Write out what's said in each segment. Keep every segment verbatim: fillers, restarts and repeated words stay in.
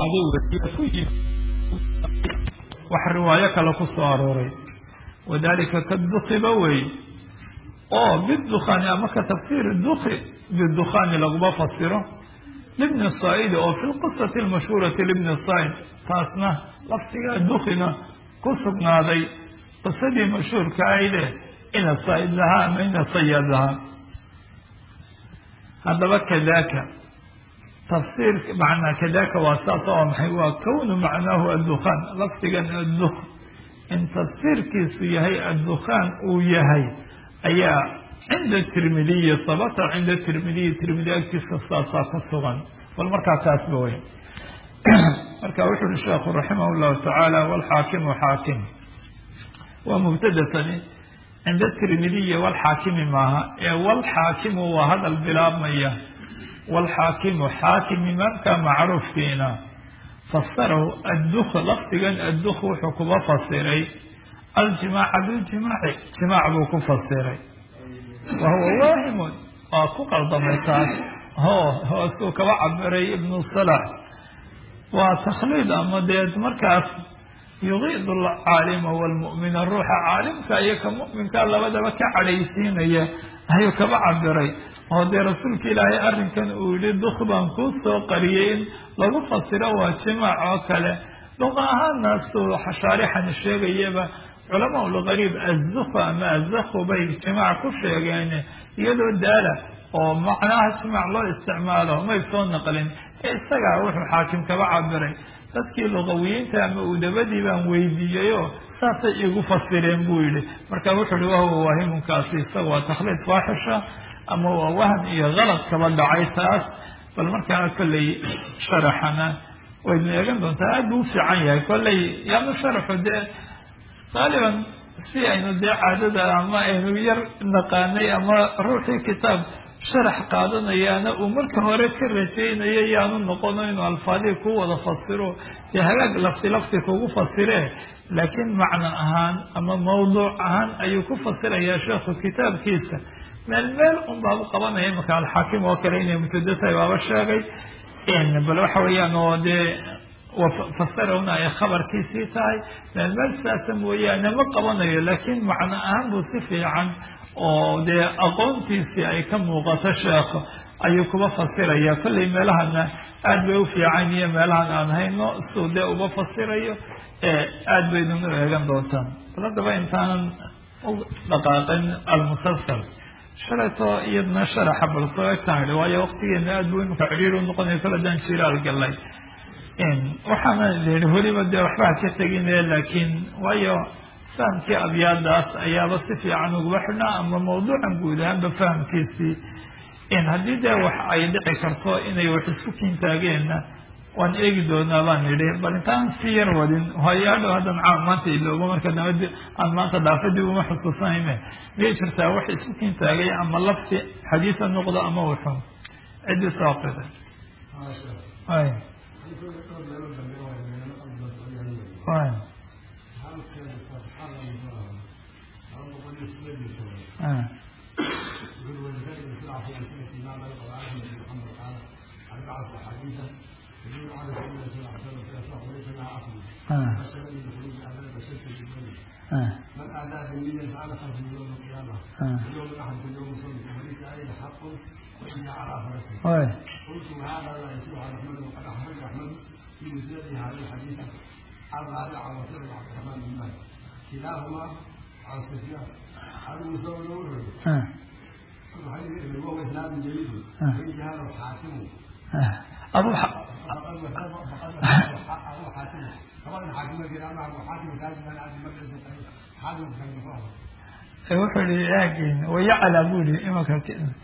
wax riwaayo kale ku soo arooray wadalika kadukhiba wey oo bidukhaani ama ka tafsiir dukhi bidukhaani laguma fasiro libni saa'id oo fi lqisati almashhuurati libni saa'id taasna laftiga dukhina ku sugnaaday qisadii mashhuurka ayde ina saa'id lahaa ama ina sayaad lahaa haddaba kadaaka tafsiir macnaa kadaaka waa saas oo maxay waa kownu macnaahu addukhaan laftigan addukh in tafsiirkiisu yahay addukhaan uu yahay ayaa cinda tirmidiyi sabata cinda tirmidiyi tirmidi agtiisa saasaa ku sugan bal markaa taasba wey marka wuxu uhi sheekhu raximah llahu tacaala walxaakimu xaakim waa mubtadatani cinda tirmidiyi walxaakimi maaha ee walxaakimu waa hadal bilaabmaya walxaakimu xaakim imaamka macruufkiina fasarahu addukh lafdigan addukh wuxuu kuba fasiray aljimaaca biljimaaci jimaac buu ku fasiray wahuwa waahimun waa ku qaldamay taas ho hoosuu kaba cabiray ibnu salax waa takhliid ama deed markaas yugiid alcaalima waalmu'mina ruuxa caalimka iyo ka mu'minka labadaba ka cadhaysiinaya ayuu kaba cabiray oo dee rasuulka ilaahay arrinkan uu yihi duk baan kuu soo qariyay in lagu fasiro waa jimaac oo kale luqa ahaana suu shaarixan sheegayaba culamaa ulgariib azufa ama azakhu bay jimaac ku sheegeen iyadoo daala oo macnaha jimaac loo isticmaalo may soo naqlin ee isagaa wuxuu xaakim kaba cabiray dadkii luqawiyiinta ama udabadii baan weydiiyeyoo saasay igu fasireen buu yihi marka wuxuu ihi wahuwa waahimunkaasi isaga waa takhliid faaxisha ama waa wahm iyo kalad kaba dhacay taas bal markaa kolley sharaxana waynu eegan doontaa aad buu ufiican yahay kolley yaanu sharaxu dee qaaliban si aynu dee caadada ama aynu yar naqaanay ama ruuxii kitaab sharax qaadanayaana uu marka hore ka rajaynayo yaanu noqono inuu alfaadii ku wada fasiro dee hagaag lafti lafti kugu fasire laakiin macno ahaan ama mawduuc ahaan ayuu ku fasirayaa sheekhu kitaabkiisa meel meel un baabu qabanaya imaka alxaakim oo kale inay mubtada tahay baaba sheegay bal waxa weeyaan oo dee fasiruna ay khabarkiisii tahay meel meel saasa mooyaane ma qabanayo laakiin macno ahaan buu si fiican oo dee aqoontiisii ay ka muuqato sheekho ayuu kuba fasiraya kollay meelahana aad bay ufiican iyo meelahan aan hayno suu dee uba fasirayo aad baydun u eegan doontaan bal haddaba intaanan u dhaqaaqin almusalsal shalayto iyadna sharaxa balsoo egtaan idhi waayo waktigeena aad buu imika cidhiir u noqonayo kala daan jilaal galay waxaana lihi weliba dee waxbaa ka tegine laakiin waayo fahamkii abyaadaas ayaaba si fiican uguba xidhnaa ama mawduucan guud ahaanba fahamkiisii haddii dee wax ay dhici karto inay wax isku kiintaageenna waan eegi doonaa baan idhi bal intaan si yar wadin hayaadhow haddan caa maanta iloobo marka dambe aan maanta dhaafadii uma xusuusanayne miyay jirtaa wax isku kiintaagay ama lafti xadiisa noqdo ama wuxun ciddii soo aqriday ay ay آه. آه. آه. من أعدى بالمية فعل خلف يوم القيامة يوم الأحد يوم الصبح وليس عليه حق وإن على فرسه قلت هذا لا يسوع على أحمد وقد أحمد أحمد في مسنده هذه الحديثة عن رابع وسبع عبد الرحمن بن مالك كلاهما عن سفيان عن موسى ونور وهو إسلام جيد وإن هذا الحاكم أبو ح... أبو حاتم طبعا الحاكم الكلام أبو حاتم كان من عبد المجلس حاتم كان مفاهيم wuxuu i laakiin wayacla buri imaka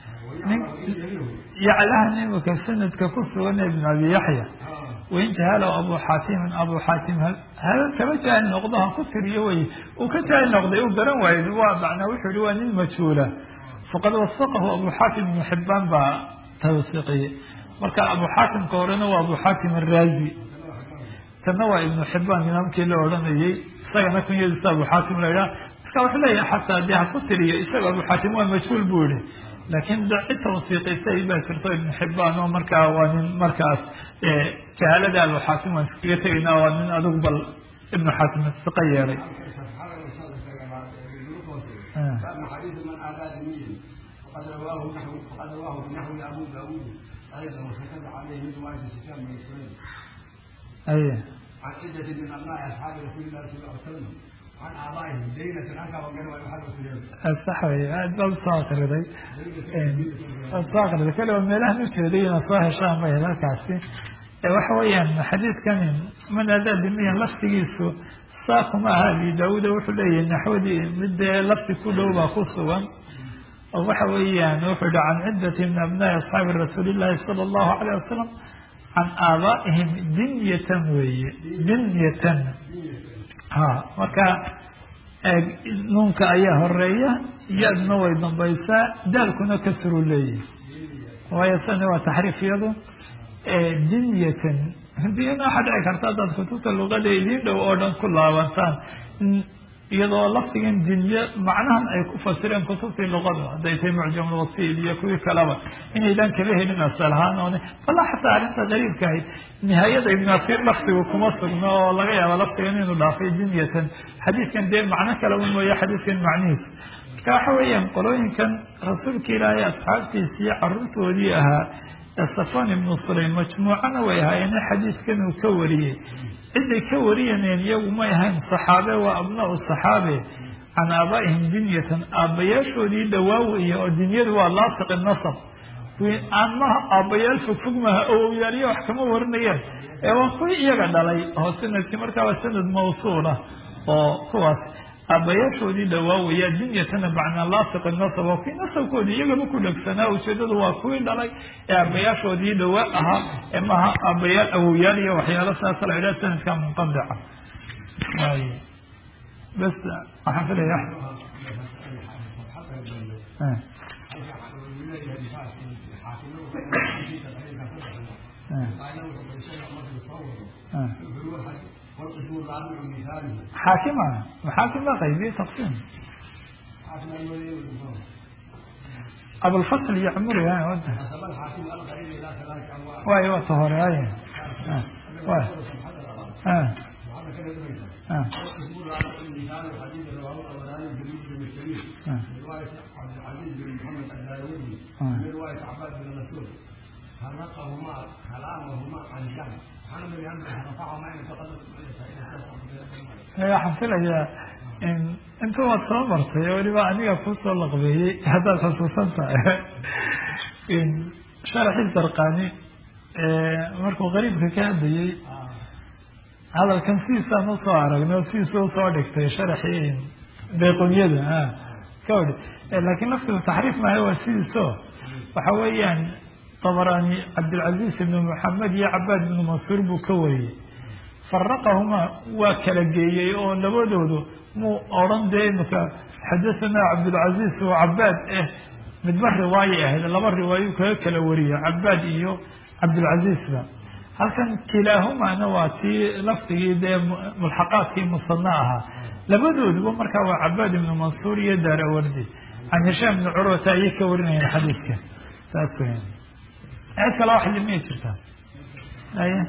yaclahan imaka sanadka ku sugan ibn abi yaxya waintahaalow abu xaatimin abu xaatim hal kaba jaahil noqdo ha ku tiriyo wey uu ka jaahil noqday uu garan waayo waa macnaa wuxuu ihi waa nin majhuula faqad wasaqahu abu xaatim ibnu xibaan baa tawsiiqiyey marka abu xaatimka horena waa abu xaatim araazi kana waa ibnu xibaan imaamkii la odhanayey isagana kunyadiisa abu xaatim la idhaha marka wuxuu leeyahay xataa dee ha ku tiriyo isaga abu xaatim waa majhuul buu yihi laakiin cid tawsiiqisay baa jirto ibn xibaan oo markaa waa nin markaas jahaalada abu xaatim waan iskaga tegaynaa waa nin adigu bal ibnu xaatim siqa yeelay وقد رواه نحو وقد رواه بنحو ابو داود ايضا وكتب عليه من روايه هشام بن سليم. ايوه. عن عدة من ابناء اصحاب رسول الله صلى الله عليه وسلم عن اعضائهم دينة عنك وقالوا يحل سليم. الصحوي هذا الصاقر ذي. الصاقر ذي كلمة ميله نشتري نصاه هشام بن الكاسي. وحويا حديث كان من هذا دميا لفتيسو ساق مع هذه داود وحلي نحودي مد لفت كله وخصوا waxa weeyaan wuxuu dhaca can ciddati min abnaa'i asxaabi rasuuli llahi sala allahu alayh wasalam can aabaa'ihim dinyatan weeye dinyatan ha marka nuunka ayaa horeeya ya-duna way dambaysaa daalkuna kasru leeyahy waayo sani waa taxriif iyadu dinyatan diyana waxaa dhici karta haddaad kutubta luqada idiin dhow oo dhan ku laabantaan iyadoo laftigan dinye macnahan ay ku fasireen kutubtii luqada hadday tahay mucjam alwasiil iyo kuwii kaleba inaydan kaba helin asal ahaan oon wala xataa arrinta qariibka ahayd nihaayada ibn asiir laftigu kuma sugno oo laga yaabo laftigan inuu dhaafay dinyatan xadiidkan dee macno kale u mooye xadiidkan macnihiisa marka waxa weeyaan qolooyinkan rasuulka ilaahay asxaabtiisii caruurtoodii ahaa ee safwan ibnu sulaym majmuucana way ahaayeen xadiidkan uu ka wariyey ciday ka wariyaneen iyagu may ahayn saxaabe waa abnaau saxaabe can aabaa'ihim dinyatan aabbayaashoodii dhawaawiya oo dinyadu waa laasiqi nasab aan maha aabbayaal fogfog maha awowyaaliya wax kama warinayaan ee waa kuwii iyaga dhalay oo sanadkii markaa waa sanad mawsuul ah oo kuwaas aabbayaashoodii dhawaawaya dinyatana macnaa laasiqi nasab oo kii nasabkoodii iyagaba ku dhegsanaa ujeedadu waa kuwii dhalay ee aabbayaashoodii dhawaa ahaa ee maha aabbayaal awowyaal iyo waxyaalo saasa la idhaha sanadka munqadica waay bas waxaan filaya حاكمة حاكمة غيبية تقسيم أبو الفصل يعمر يعني وده واي وطهر أي واي آه آه فرقهما كلامهما عن جنب يا حفلة إن أنت وصل مرتي ولما عني أفوز اللقبي هذا خصوصا إن شرح الزرقاني مركو غريب كان دي هذا كان سيسا نصارى نسيسا صادق شرحين بيقول يده ها كودي لكن نفس التحريف ما هو سيسا وحويا طبراني عبد العزيز بن محمد يا عباد بن منصور بكوري فرقهما وكلجي او لبدودو مو اورن ديمك حدثنا عبد العزيز وعباد اه مدبر روايه هذا لبر روايه كلا وريه عباد iyo عبد العزيز با halkan kilahuma nawati laftii de mulhaqaadkii musannaaha labadooduba marka waa عباد بن منصور iyo Darawardi an Hisham ibn Urwa ay ka warinayaan xadiiska taasoo هذا كلا واحد يميت شرطان أيه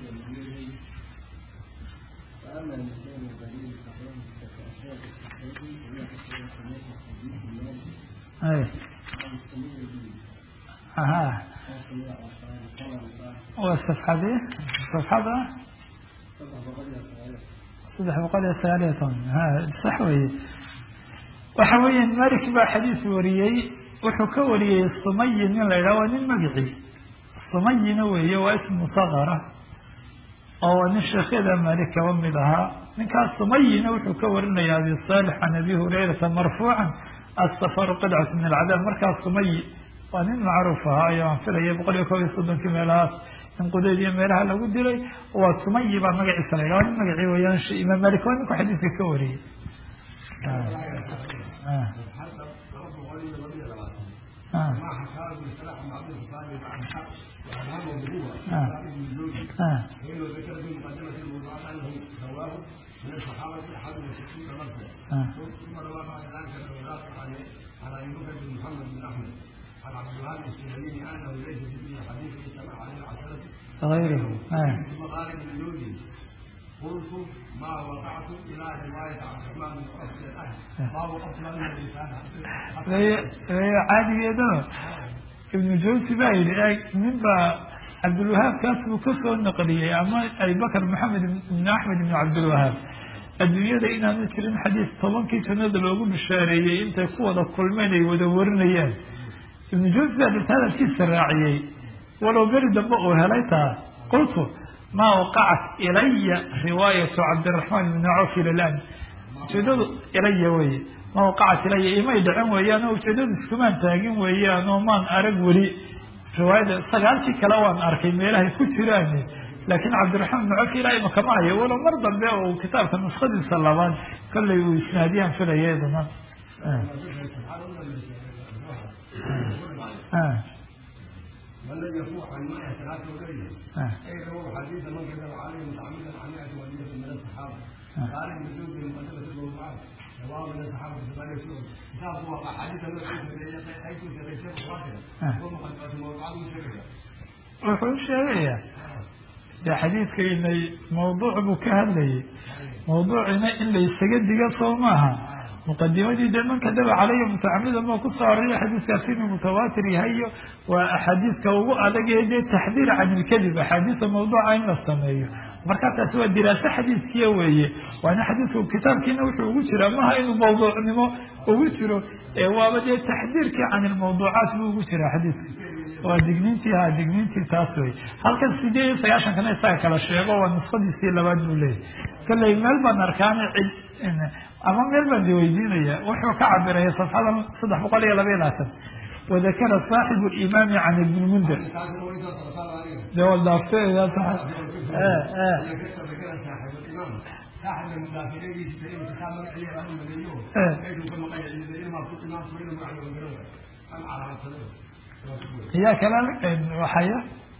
أيه أها والصفحة دي الصفحة ده صدح بقال ثالث ها صحوي وحويا مالك بحديث وريي وحكى وريي الصمي من العلاوان المقعي صمينا وهي واسم صغرة أو نشخ إذا مالك ومدها من كان صمينا وحكور لنا يا أبي الصالح عن أبي هريرة مرفوعا السفر قدعة من العذاب مركز صمي وأن معروفة هاي وانفرها يبقى لك ويصدن كمالات من قدود يميلها لو قد لي وصمي بعد مقع إسرائيل وأن مقعي وينشي إمام مالك وأنك حديث كوري آه. آه. آه. ما حكاه بصلاح بن عبد الصالح عن حق وعن هذا النبوة ابن الزوج حين ذكر في مقدمة الموضوع أنه رواه من الصحابة أحد وستين مرسلا ثم روى بعد ذلك الأوراق على أبي بكر بن محمد بن أحمد عن عبد الوهاب السلمي انه ليس في حديث سمع عليه عشرة غيره مغارب اللوزي. قلت ما وقعت الى روايه عبد الرحمن بن عوف الاهل ما وقفت له من اللسان عادي يده ابن جوزي باين من عبد الوهاب كاتب كفر النقلية أما أبي بكر محمد بن أحمد بن عبد الوهاب الدنيا إنا نذكر حديث طبعا كي تنزل وقول الشارعية أنت قوة كل من ودورنا إياه ابن جوزي هذا الكيس الراعي ولو برد بقوا هليتها قلت ما وقعت إلي رواية عبد الرحمن بن عوف إلى الآن تدل إلي وي ما وقعت إلي ما يدعم ويانا وتدل كمان تاقين ويانا وما أرق ولي رواية سقالتي كلاوان أركي ميلاه كتيراني لكن عبد الرحمن بن عوف إلي مكماية ولو مرضى بيه وكتاب المسخد السلمان كله يسناديان في الأيضا آه آه من لم يفوح عن مائة ثلاثة وليلة أي روى حديث من كذب عليه متعمدا عن مائة وليلة من الصحابة قال ابن جوزي مقدمة الموضوعات رواه من الصحابة ثمانية شهور كتاب هو حديث من حيث تغيشة واحدة ومقدمة الموضوعات مشابهة وحول شهرية ده حديث كإن موضوع بكهلي موضوع إن اللي يستجد قصه معها مقدمتي دائما كذب علي متعمدا ما كنت صاري حديث كثير متواتر هي واحاديث كوو هذا جاي تحذير عن الكذب احاديث الموضوع عين السميه marka سوى دراسه حديثيه weeye وانا حديث كتاب كنا wuxuu ugu jira ma inuu mawduucnimo ugu jiro ee waaba de taxdiirka aan الموضوعات ugu jira xadiiska waa digniintii ha digniintii taas way halkan sidee sagaashan kana isaga kala sheego waa nusqadiisii labaad buu leeyahay kale meel baan arkaan cid ama meel baan weydiinaya wuxuu ka cabiray safxada saddex boqol iyo laba iyo labaatan وذكر صاحب الإمام عن ابن المنذر ده والله يا صاحب اه اه صاحب المدافعين يجي يتكلم عليه لهم مليون ايدو كما قال الذين ما كنت ناس بينهم على الجنوب انا على الصدر هي كلام وحيه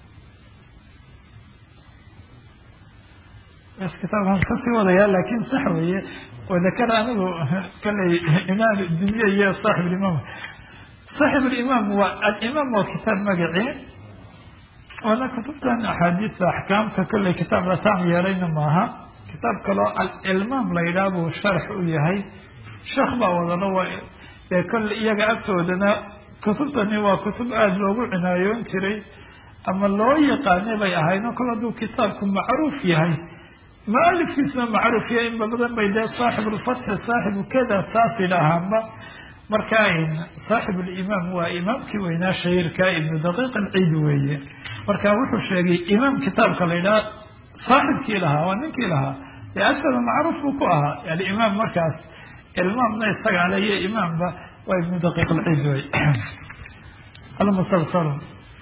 بس كتاب هنخصي وضيع لكن صحوي وذكر أنه كان إمام الدنيا هي صاحب الإمام صاحب الإمام هو الإمام هو كتاب مقعين وأنا كتبت عن أحاديث أحكام ككل كتاب رسام يرين معها كتاب كلا الإمام لا يلابه الشرح إليه شخبة وضلوه كل يقعدت ودنا كتبت أنه كتب أدلوه عنايون كري أما الله يقاني بيهاينا كل دو كتابكم معروف يهي مالك اسمه معروف يا إما بدل بيدا صاحب الفتح صاحب كذا ساسي لها مركاين صاحب الإمام هو إمام كوينا شهير كائن دقيق العيدوية مركا وحو الشيء إمام كتاب قليلا صاحب كي لها ونن كي لها لأسفل معروف وكوها يعني إمام مركز الإمام لا يستقع عليه إمام وابن دقيق العيدوية المسلسل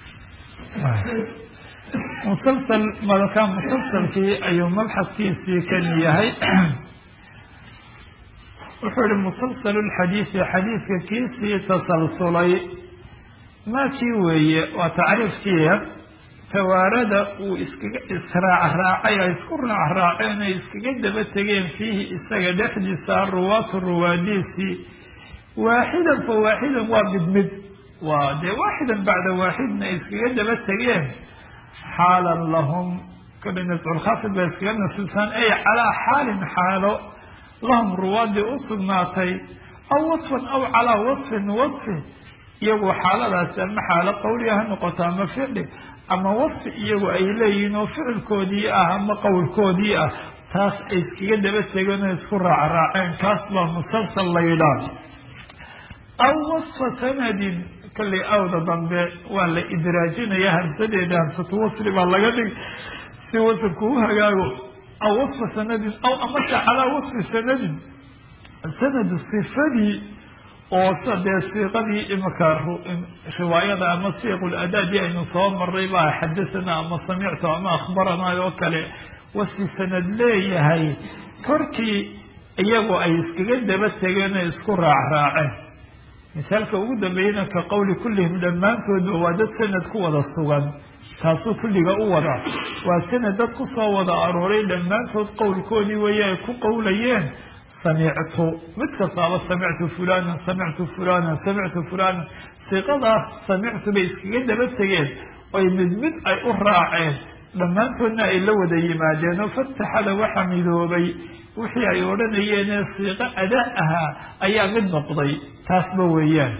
مسلسل ماذا كان مسلسل في أي مبحث في كان يهي وحول مسلسل الحديث حديث كيسي تسلسلي ما كيوي وتعرف فيه توارد وإسراع راعي إسكرنا راعينا إسكجد بتجين فيه إسكجد حديث الرواة الرواديسي واحدا فواحدا وابد مد ودي واحدا بعد واحد إسكجد بتجين حالا لهم كل نسأل الخاصب بيسكيلنا سلسان أي على حال حاله لهم رواد أصل ناتي أو وصف أو على وصف وصف يبو حالة لا سمى حالة قوليها نقطة مفعل أما وصف يبو أيلين وفعل كودي أهم قول كودي تاس إسكيد بسيقنا يسكر عراعين كاسلا مسلسل ليلان أو وصف سند كل أوضى ضمبي ولا إدراجين يهر سديد ستوصل بالله قدك سيوصفكوها قالوا أو وصف سند أو أمشي على وصف سند السند الصفدي وصف الصيغة إمكاره رواية أما الصيغ الأداء دي أن صوم الربا حدثنا أما سمعت أما أخبرنا يوكل وصف سند ليه هاي كركي إياه أي اسكجد بس يجينا يذكر راعي مثال كوجود بينك كقول كلهم لما تود ودت سند قوة الصغان تاسو كل جوورا وسند قصة وضع أروري لما تود قول كوني وياك قوليين سمعت متى صار سمعت فلانا سمعت فلانا سمعت فلانا siiqadaas samictu bay iskaga daba tegeen oy mid mid ay u raaceen dhammaantoodna ay la wada yimaadeen oo fataxada waxa midoobay wixii ay odhanayeenee siiqo adaa ahaa ayaa mid noqday taasba weeyaan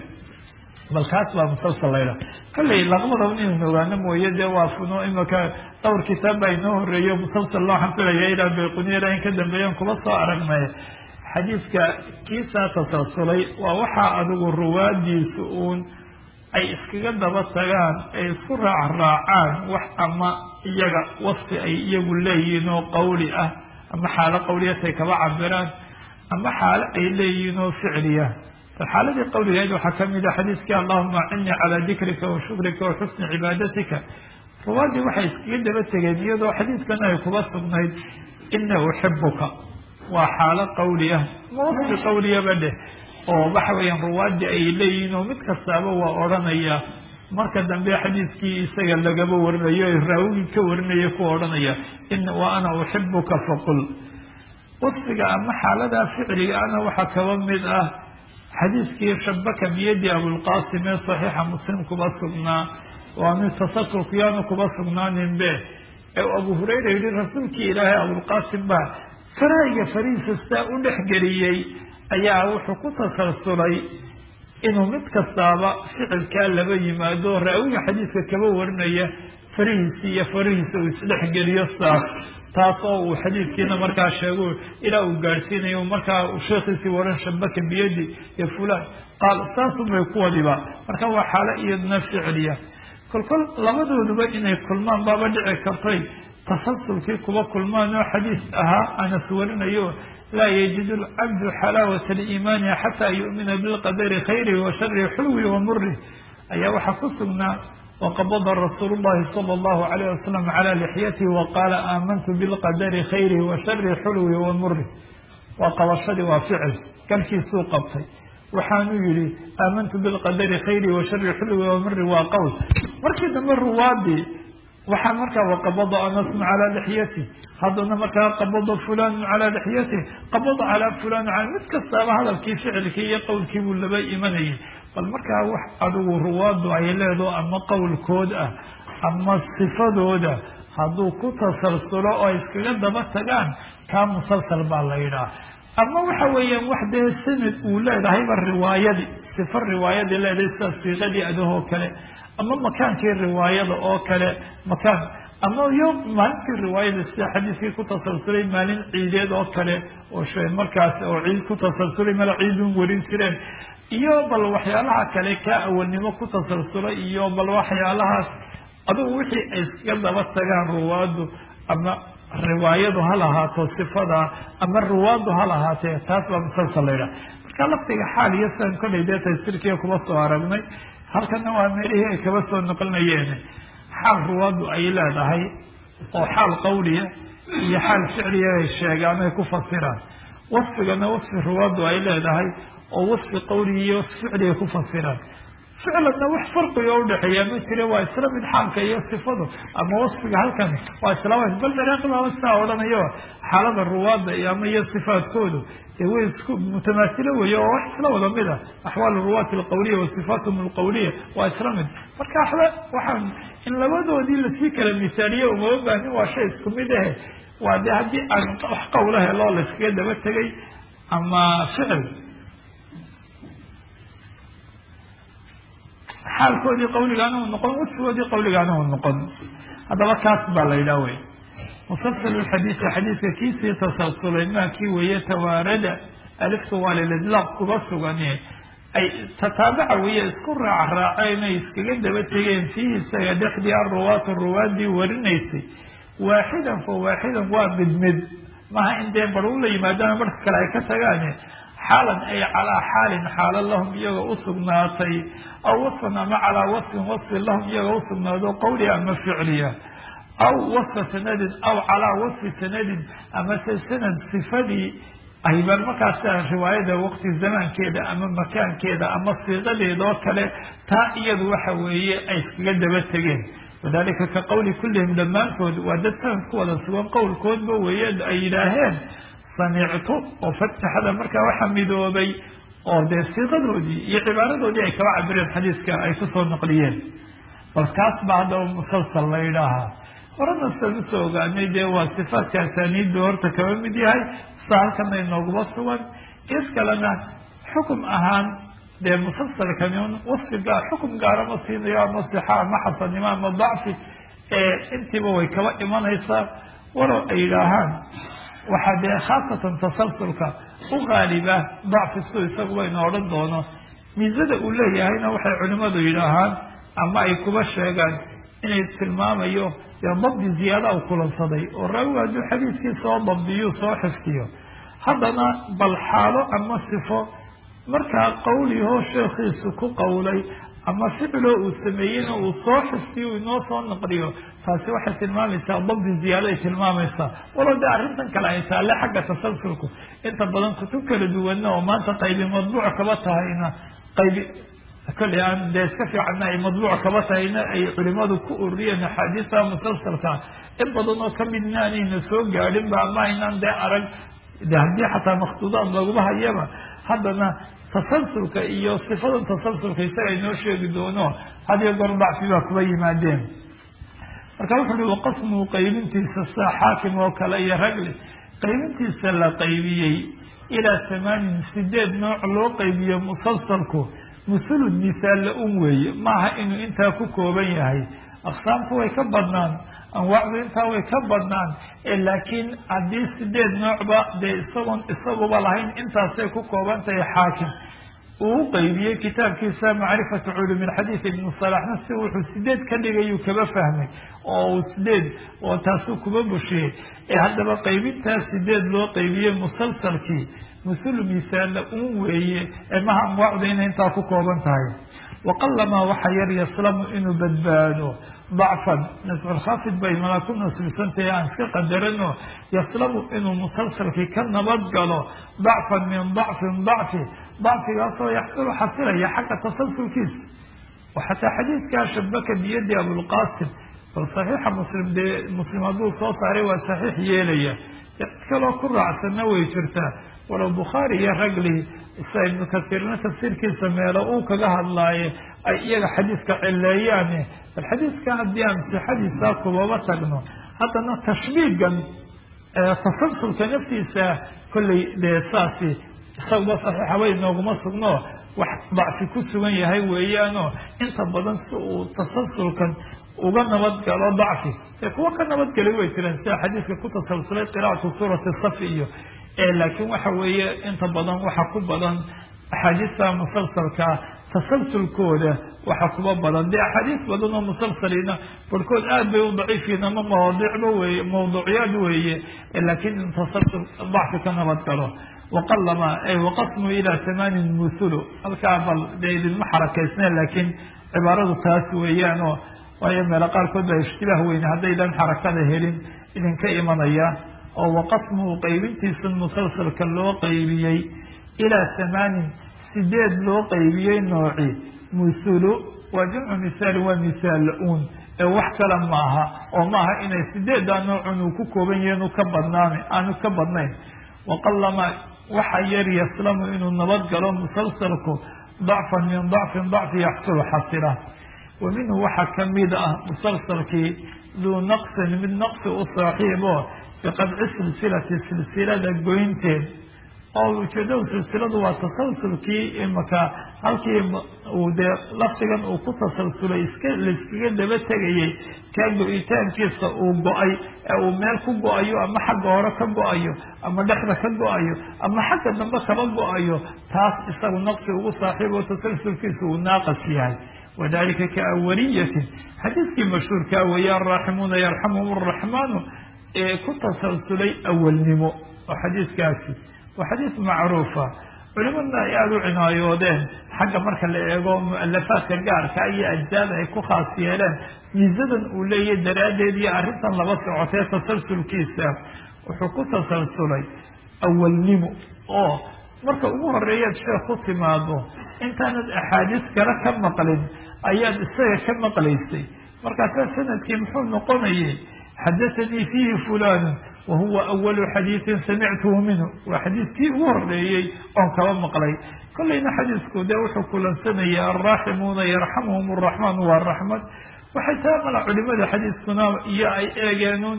bal kaas baa musalsal laydha kalley laqbada inaynu ogaano mooye dee waa funo imaka dhowr kitaab baa inoo horeeyo musalsal looxan filaya ilaa bayquniyada in ka dambeeyaan kuba soo aragnay xadiidka kiisaa tasalsulay waa waxaa adigu ruwaadiisa uun ay iskaga daba tagaan ay isku raacraacaan wax ama iyaga wasfi ay iyagu leeyihiin oo qawli ah ama xaalo qawliyatay kaba cabiraan ama xaalo ay leeyihiin oo ficliya xaaladii qawligeed waxaa kamid a xadiiskii allahuma acinnii calaa dikrika wa shukrika wa xusni cibaadatika ruwaadii waxay iskaga daba tegeen iyadoo xadiidkan ay kuba sugnayd ina uxibuka waa xaalo qawli ah ma wasfi qawliyaba dheh oo waxa weeyaan ruwaadii ay leeyihiin oo mid kastaaba waa odhanaya marka dambe xadiidkii isaga lagaba warinayo raawigii ka warinaya ku odhanaya wa ana uxibuka faqul wasfiga ama xaaladaa ficliga ana waxaa kaba mid ah xadiiskii shabaka biyadi abulqasim ee saxiixa muslim kuba sugnaa waanu tasaturku yaanu kuba sugnaaninbe ee abu hurayra yihi rasuulkii ilaahay abulqasim baa faraayiga fariisa sidaa u dhexgeliyey ayaa wuxuu ku tasalsulay inuu mid kastaaba ficilkaa laba yimaado raawiga xadiiska kaba warinaya farihiisi iyo farihiisa uu isdhexgeliyo saas taas oo uu xadiidkiina markaa sheego ilaa uu gaadhsiinayo markaa sheekhiisii waran shabaka biyadi iyo fulan qaal saasubay ku wadiba marka waa xaalo iyadna ficliya kolkol labadooduba inay kulmaan baaba dhici kartay tasalsulkii kuba kulmaan oo xadiis ahaa anas warinayo laa yajidu lcabdu xalaawata aliimaani xataa yu'mina bilqadari khayrihi wa sharihi xulwihi wa murih ayaa waxaa ku sugnaa waqabada rasuulu llahi sala allahu alayh wasalam calaa lixyatihi waqaala aamantu bilqadari khayrihi wa sharihi xulwihi wa murih waa qabashadii waa ficil galkiisuu qabtay waxaanu yihi aamantu bilqadari khayrihi wa sharihi xulwihi wa murih waa qowl markii dambe ruwaadii waxaa markaa waqabada anasun calaa lixyati haddana markaa qabada fulanun calaa lixyati qabada calaa fulan mid kastaaba hadalkii ficilkii iyo qowlkii buu laba imanayay bal markaa wax adigu ruwaadu ay leedo ama qowlkood ah ama sifadooda hadduu ku tasalsulo oo iskaga daba tagaan kaa musalsal baa la yidhaha ama waxa weeyaan wax dee sanad uu leedahayba riwaayadii sifa riwaayadii leedahay sida siiqadii adahoo kale ama makaankii riwaayada oo kale makaan ama yo maalintii riwaayada sida xadiiskii ku tasalsulay maalin ciideed oo kale oo shay markaas oo ciid ku tasalsulay mala ciidun warin jireen iyo bal waxyaalaha kale ka awalnimo ku tasalsulay iyo bal waxyaalahaas adugu wixii ay iskaga daba tagaan ruwaadu ama riwaayadu ha lahaato sifada ama ruwaadu ha lahaatee taas baa musalsal la yidhaha marka laftiga xaal iyo sidan kolay dee taysirkiya kuba soo aragnay halkana waa meelihii ay kaba soo noqonayeen xaal ruwaadu ay leedahay oo xaal qawliya iyo xaal ficliya ay sheegaan ay ku fasiraan wasfigana wasfi ruwaadu ay leedahay oo wasfi qawliya iyo wasfi ficliya ku fasiraan ficlanna wax farqiga udhexeeya ma jire waa isla mid xaalka iyo sifadu ama wasfiga halkan waa isla bal dariiqadaaba sidaa odhanayo xaalada ruwaada iyo ama iyo sifaadkoodu ee way isku mutamaasilo weeye oo wax isla wada mid ah axwaal ruwaati alqawliya wa sifaatuhum alqawliya waa isla mid marka waxba waxaan in labadoodii lasii kala misaaliye umama baahnin waa shay isku mid ahe waa dee haddii aan wax qawla heloo la iskaga daba tegay ama ficil xaalkoodii qawligaana uu noqon wasfigoodii qawligaana uu noqon haddaba kaas baa la yidhaha wey musalsal xadiisi xadiiska kiisii tasalsulay maakii weeye tawaarada alifta waa lilidlaaq kuba sugane ay tataabaca weeye isku raac raaceen ay iskaga daba tegeen fiihi isaga dhexdii aruwaatu ruwaadii warinaysay waaxidan fa waaxidan waa mid mid maha in dee bar u la yimaadaan marka kale ay ka tagaane xaalan ay calaa xaalin xaalo lahum iyaga usugnaatay aw wasfan ama calaa wasfin wasfin lahum iyaga usugnaado qawliya ama ficliya aw wasfa sanadin aw calaa wasfi sanadin ama se sanad sifadii ayban markaas riwaayada waqti zamaankeeda ama makaankeeda ama siiqadeeda oo kale taa iyadu waxa weeye ay iskaga daba tegeen wadalika ka qawli kullihim dhammaantood waa dad sanad ku wada sugan qowlkoodba weeye ay yidhaaheen samictu oo fataxada markaa waxa midoobay oo dee siiqadoodii iyo cibaaradoodii ay kaba cabireen xadiiska ay kusoo naqliyeen bal kaas baa haddaba musalsal la yidhaahaa horena sidaad usoo ogaanay dee waa sifaadka asaaniiddu horta kaba mid yahay sida halkana inooguma sugan is kalena xukum ahaan dee musalsalkani wasfi gaar xukum gaara ma siinayo ama sixa ama xasanimo ama dacfi intiiba way kaba imanaysaa walow ay yidhaahaan waxaa dee khaasatan tasalsulka u qaaliba dacfi su isaguba ina odhan doono miisada uu leeyahayna waxay culimadu yidhaahaan ama ay kuba sheegaan inay tilmaamayo dee dabdi ziyaada u kulansaday oo raawi hadduu xadiiskii soo dabdiyu soo xifdiyo haddana bal xaalo ama sifo markaa qawlihoo sheekhiisu ku qawlay ama ficiloo uu sameeyeyna uu soo xifdiyo inoo soo naqliyo taasi waxay tilmaamaysaa dabdi ziyaaday tilmaamaysaa walow dee arrintan kale ay taale xagga tasalsulku inta badan kutub kala duwanna oo maanta qaybi madbuuc kaba tahayna qaybi kale aan dee iska fiicanna ay madbuuc kaba tahayna ay culimadu ku ururiyeen axaadiista musalsalka in badan oo kamidna aanayna soo gaadhinba ama aynaan dee arag de haddii xataa maktuudaad laguma hayaba haddana tasalsulka iyo sifadan tasalsulka isaga inoo sheegi doono hadiyo goor dacfi baa kuba yimaadeen marka wuxu uhi waqasmuhu qaybintiisa saa xaakim oo kale iyo ragli qaybintiisa la qaybiyey ilaa samaanin sideed nooc loo qaybiyo musalsalku musulud misaal la-un weeye maaha inuu intaa ku kooban yahay aqsaamku way ka badnaan anwaacdu intaa way ka badnaan laakiin haddii sideed noocba dee isagoon isaguba lahayn intaasay ku kooban tahay xaakim uu qaybiyey kitaabkiisa macrifatu culumi lxadiid ibnu salaxna si wuxuu sideed ka dhigayuu kaba fahmay oo uu sideed oo taasuu kuba bushiyey ee haddaba qaybintaas sideed loo qaybiyey musalsalkii musulu misaalla un weeye ee maha anwaacda inay intaa ku kooban tahay waqalamaa waxa yar yaslamu inuu badbaado dacfan nasculkhafid bay malaa ku nasbisantahay aan iska qadarano yaslamu inuu musalsalkii ka nabad galo dacfan min dacfin dacfi dacfigaasoo yaxsulu xasilaya xagga tasalsulkiisa oo xataa xadiidkaa shabaka biyadi abulqasim bal saxiixa muslim dee muslim hadduu soo saaray waa saxiix yeelaya cid kaloo ku raacsanna way jirtaa walow bukhaari iyo ragli isa ibnu kasiirna tafsiirkiisa meelo uu kaga hadlaaye ay iyaga xadiiska cileeyaane bal xadiiska haddii aan sixadiisa kubaba tagno haddana tashbiigan tasalsulka naftiisa kollay dee saasi isaguba saxiixa way nooguma sugno wax dacfi ku sugan yahay weeyaanoo inta badan si uu tasalsulkan uga nabad galo dacfi ee kuwa ka nabadgelay way jireen sida xadiiska ku tasalsulay qiraa'atu suurati safi iyo laakiin waxa weeye inta badan waxa ku badan axaadiista musalsalka tasalsulkooda waxa kuba badan dee axaadiis badan oo musalsaliina barhkood aad bay u daciifiin ama mawaadicba weye mawduucyaad weeye laakiin in tasalsul dacfi ka nabad galo waqalama ay waqasmu ilaa samaanin musulu halkaa bal dee idinma xarakaysneen laakiin cibaaradu taas weeyaan oo waayo meelo qaarkood baa ishtibaah weyne haddaydan xarakada helin idinka imanaya oo waqasmuhu qaybintiisa musalsalka loo qaybiyey ilaa samaanin sideed loo qaybiyey nooci musulu waa jamcu misaalin waa misaal la-uun ee wax kale maaha oo maaha inay sideeddaa noocun uu ku kooban yahi inuu ka badnaan aanu ka badnayn waqalama waxa yar yaslamu inuu nabad galo musalsalku dacfan min dacfin dacfi yaxsulu xasila wa minhu waxaa kamid ah musalsalkii duu naqsin mid naqsi u saaxiibo biqadci silsilati silsilada goynteed oo ujeedada silsiladu waa tasalsulkii imaka halkii uu dee lafdigan uu ku tasalsulay iska laiskaga daba tegayey kaa go-itaankiisa uu go-ay ee uu meel ku go-ayo ama xagga hore ka go-ayo ama dhexda ka go-ayo ama xagga dambe kaba go-ayo taas isagu naqsi ugu saaxiib oo tasalsulkiisa uu naaqas yahay wadalika kaawaliyatin xadiiskii mashhuurkaa weeye araaximuuna yarxamuhum araxmaanu ee ku tasalsulay awalnimo oo xadiiskaasi waa xadiis macruufa culimadna ay aada u cinaayoodeen xagga marka la eego mu-alafaadka gaarka iyo ajzaada ay ku khaas yeeleen miisadan uu leeyahy daraaddeed iyo arrintan laba socotee tasalsulkiisa wuxuu ku tasalsulay awalnimo oo marka ugu horeeyaad sheekh ku timaado intaanad axaadiis kale ka maqlin ayaad isaga ka maqlaysay markaasaa sanadkii muxuu noqonayay xadathanii fiihi fulanu wahuwa awalu xadiisin samictuhu minhu waa xadiiskii ugu horeeyey oon kaba maqlay. kolleyna xadiisku dee wuxuu kulansanaya alraaximuuna yarxamuhum araxmaan waa raxmad. waxay taa mala culimada xadiiskuna iyo ay eegeenuun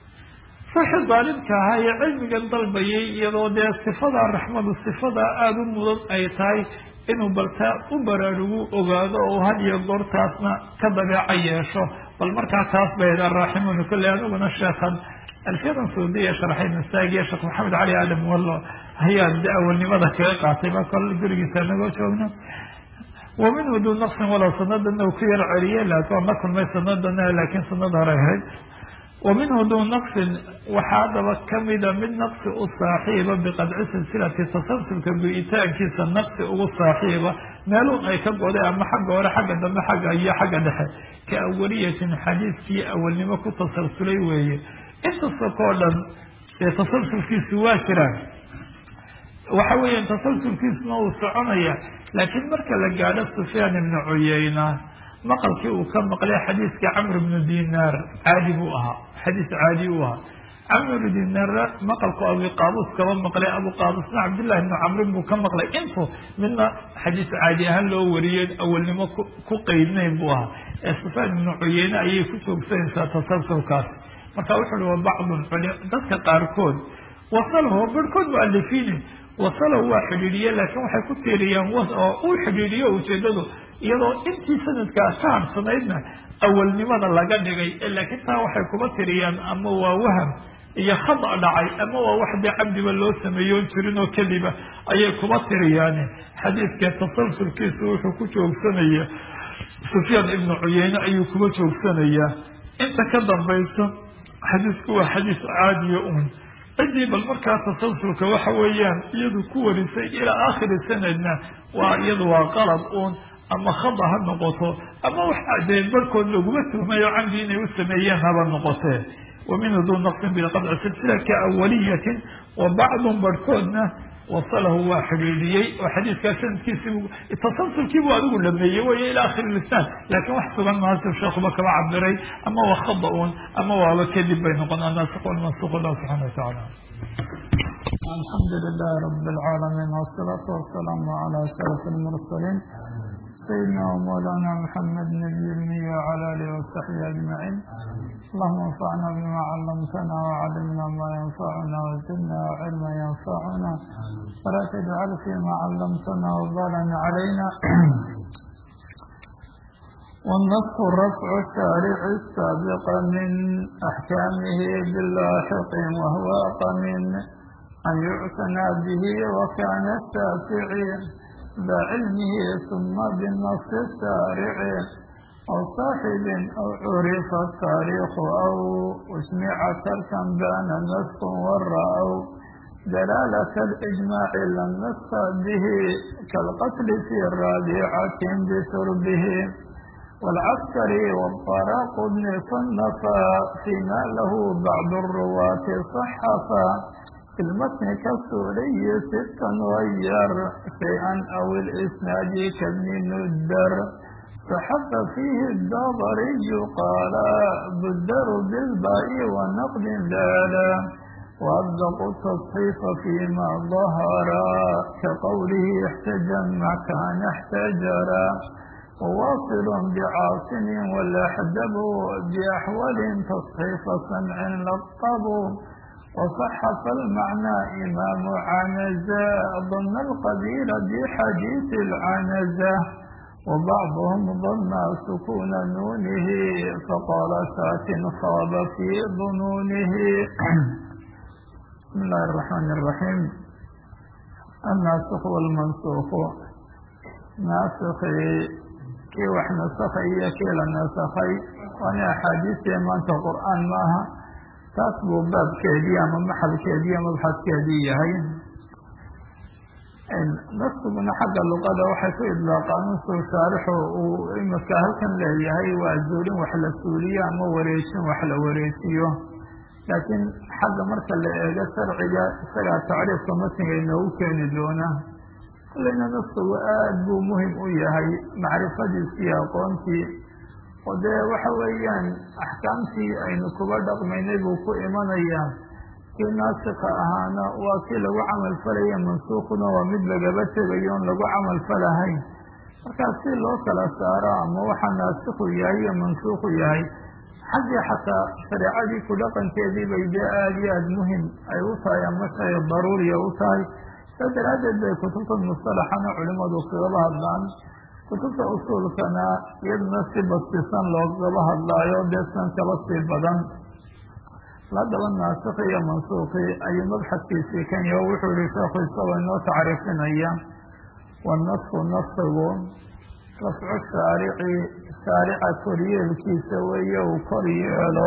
ruuxii daalibka ahaa ee cilmigan dalbayay iyadoo dee sifadaa raxmadu sifadaa aada u mudan ay tahay inuu baltaa u baraarugu ogaado oo had iyo goortaasna ka dabeeco yeesho. bal markaa taas bay araaximuuna kolley aniguna sheekhan alfiyadan saudiya sharxay masaagiya sheekh maxamed cali aadan wallo hayaan de awalnimada kaga qaatay baa kol gurigiisa nagoo joogna. waminhu duu naqsin walow sanadana uu ku yar celiyey laakin waan la kulmay sanadana laakiin sanad hore ahayd. waminhu duu naqsin waxaa haddaba kamida mid naqsi u saaxiiba biqadci silsilati tasalsulka go-itaankiisa naqsi ugu saaxiiba meeluun ay ka goday ama xagga hore xagga dambe xagga iyo xagga dhexe ka awaliyatin xadiiskii awalnimo ku tasalsulay weeye. intasakoo dhan ee tasalsulkiisu waa jiraan waxa weeyaan tasalsulkiisuna uu soconaya laakiin marka la gaadho sufyaan ibnu cuyayna maqalkii uu ka maqlay xadiiskii camr ibnu dinaar caadi buu ahaa xadiis caadi u ahaa. camr ibnu dinaar maqalku abi qaabus kaba maqlay abu qaabusna cabdillahi ibnu camrin buu ka maqlay intu midna xadiis caadi ahaan loo wariyey awalnimo ku qeydnayn buu ahaa. ee sufyaan ibnu cuyayne ayay ku joogsanaysaa tasalsulkaas. marka wuxu uhi wa bacdun dadka qaarkood wasalahu barhkood mualifiini wasalahu waa xidhiidhiye laakiin waxay ku tiiriyaan oo uu xidhiidhiyo ujeedadu iyadoo intii sanadkaa ka harsanaydna awalnimada laga dhigay laakiin taa waxay kuba tiriyaan ama waa waham iyo khada dhacay ama waa wax dee cabdiba loo sameeyoon jirin oo keliba ayay kuba tiriyaan. xadiidka tasalsulkiisu wuxuu ku joogsanaya sufyaan ibnu cuyeyne ayuu kuba joogsanayaa. inta ka dambaysa xadiisku waa xadiis caadiya un ciddii bal markaa tasalsulka waxa weeyaan iyadu ku warisay ilaa aakhiri sanadna waa iyadu waa qalad uun ama khada ha noqoto ama wax dee barhkood laguma tuhmayo camdi inay u sameeyeen haba noqotee. waminhu duu naqsin biqadci silsila ka awaliyatin wa bacdun barhkoodna wasalahu waa xidhiidhiyey oo xadiiskaa sanadkiisi tasalsulkiibuu adigu dhameeyey wey ila akhiri lisnaan laakiin wax sugan maasu sheekuba kaba cabiray ama waa khada un ama waaba kadib bay noqon annaasik walmansuq allah subxana watacaala. alxamdu lilahi rabi alcaalamiin wasalaatu wasalaamu cala ashraf almursaliin sayidina wamawlana maxamed nabiy ilmiy wcala alihi wasaxbihi ajmaciin. allahuma anfacna bima calamtana wcalimna ma yanfacuna wazidna cilma yanfacuna walaa tajcal fima calamtana wabalan calayna. والنص رفع الشارع السابق من أحكامه باللاحق وهو من أن يعتنى به وكان الشافعي بعلمه ثم بالنص الشارع أو صاحب أو عرف التاريخ أو أسمع تركا بان النسخ والرأو دلالة الإجماع لم نسخ به كالقتل في الرابعة بشربه. والعسكري والطراق بن صنفا فيما له بعض الرواة صحفا في المتن كالسوري ستا غير شيئا أو الإسناد كابن ندر صحف فيه الدابري قال بدر بالباء ونقد لالا وأصدق التصحيف فيما ظهر كقوله احتجم كان احتجرا وواصل بعاصم والأحدب بأحوال تصحيف سمع لطب وصحف المعنى إمام عنزة ظن القبيل بحديث العنزة وبعضهم ظن سكون نونه فقال سات خاب في ظنونه. بسم الله الرحمن الرحيم. الناسخ والمنسوخ ناسخي كي wax nasakhay iyo kii la nasakhay waana axaadiistii maanta qur'aan maaha taas buu baabkeedii ama maxalkeedii ama mabxadkeedii yahay. naskiguna xagga luqada waxay ku idlaaqaan unsuu shaarixu uu imika halkan leeyahay waa zuulin wax la suuliyo ama wareejin wax la wareejiyo laakiin xagga marka la eego sharciga isagaa tacriifka matniga inoogu keeni doona. kulleyna naskigu aada buu muhim u yahay macrifadiisii aqoontii oo dee waxa weeyaan axkaamtii aynu kuba dhaqmaynay buu ku imanayaa kii naasika ahaana waa kii lagu camal falaya, mansuukhuna waa mid lagaba tegayo on lagu camal falahayn. markaas si loo kala saaro ama waxaa naasikhu yahay iyo mansuukhu yahay, xaggii xataa shareecadii ku dhaqankeedii bay dee aada iyo aada muhim ay u tahay ama shay daruuriya u tahay. saa daraaddeed bay kutubta mustalaxana culimadu kagaba hadlaan, kutubta usuulkana iyaduna si bastisan loogaba hadlaayo deesnan kaba sii badan. ladaba naasikhi iyo mansuukhi ayuu mabxadkiisii kan yaho wuxuu yihi sheekhu isagoo inoo tacriifinaya, wanasku naskigu rafcu shaarici shaarica koryeelkiisa weeye uu kor yeelo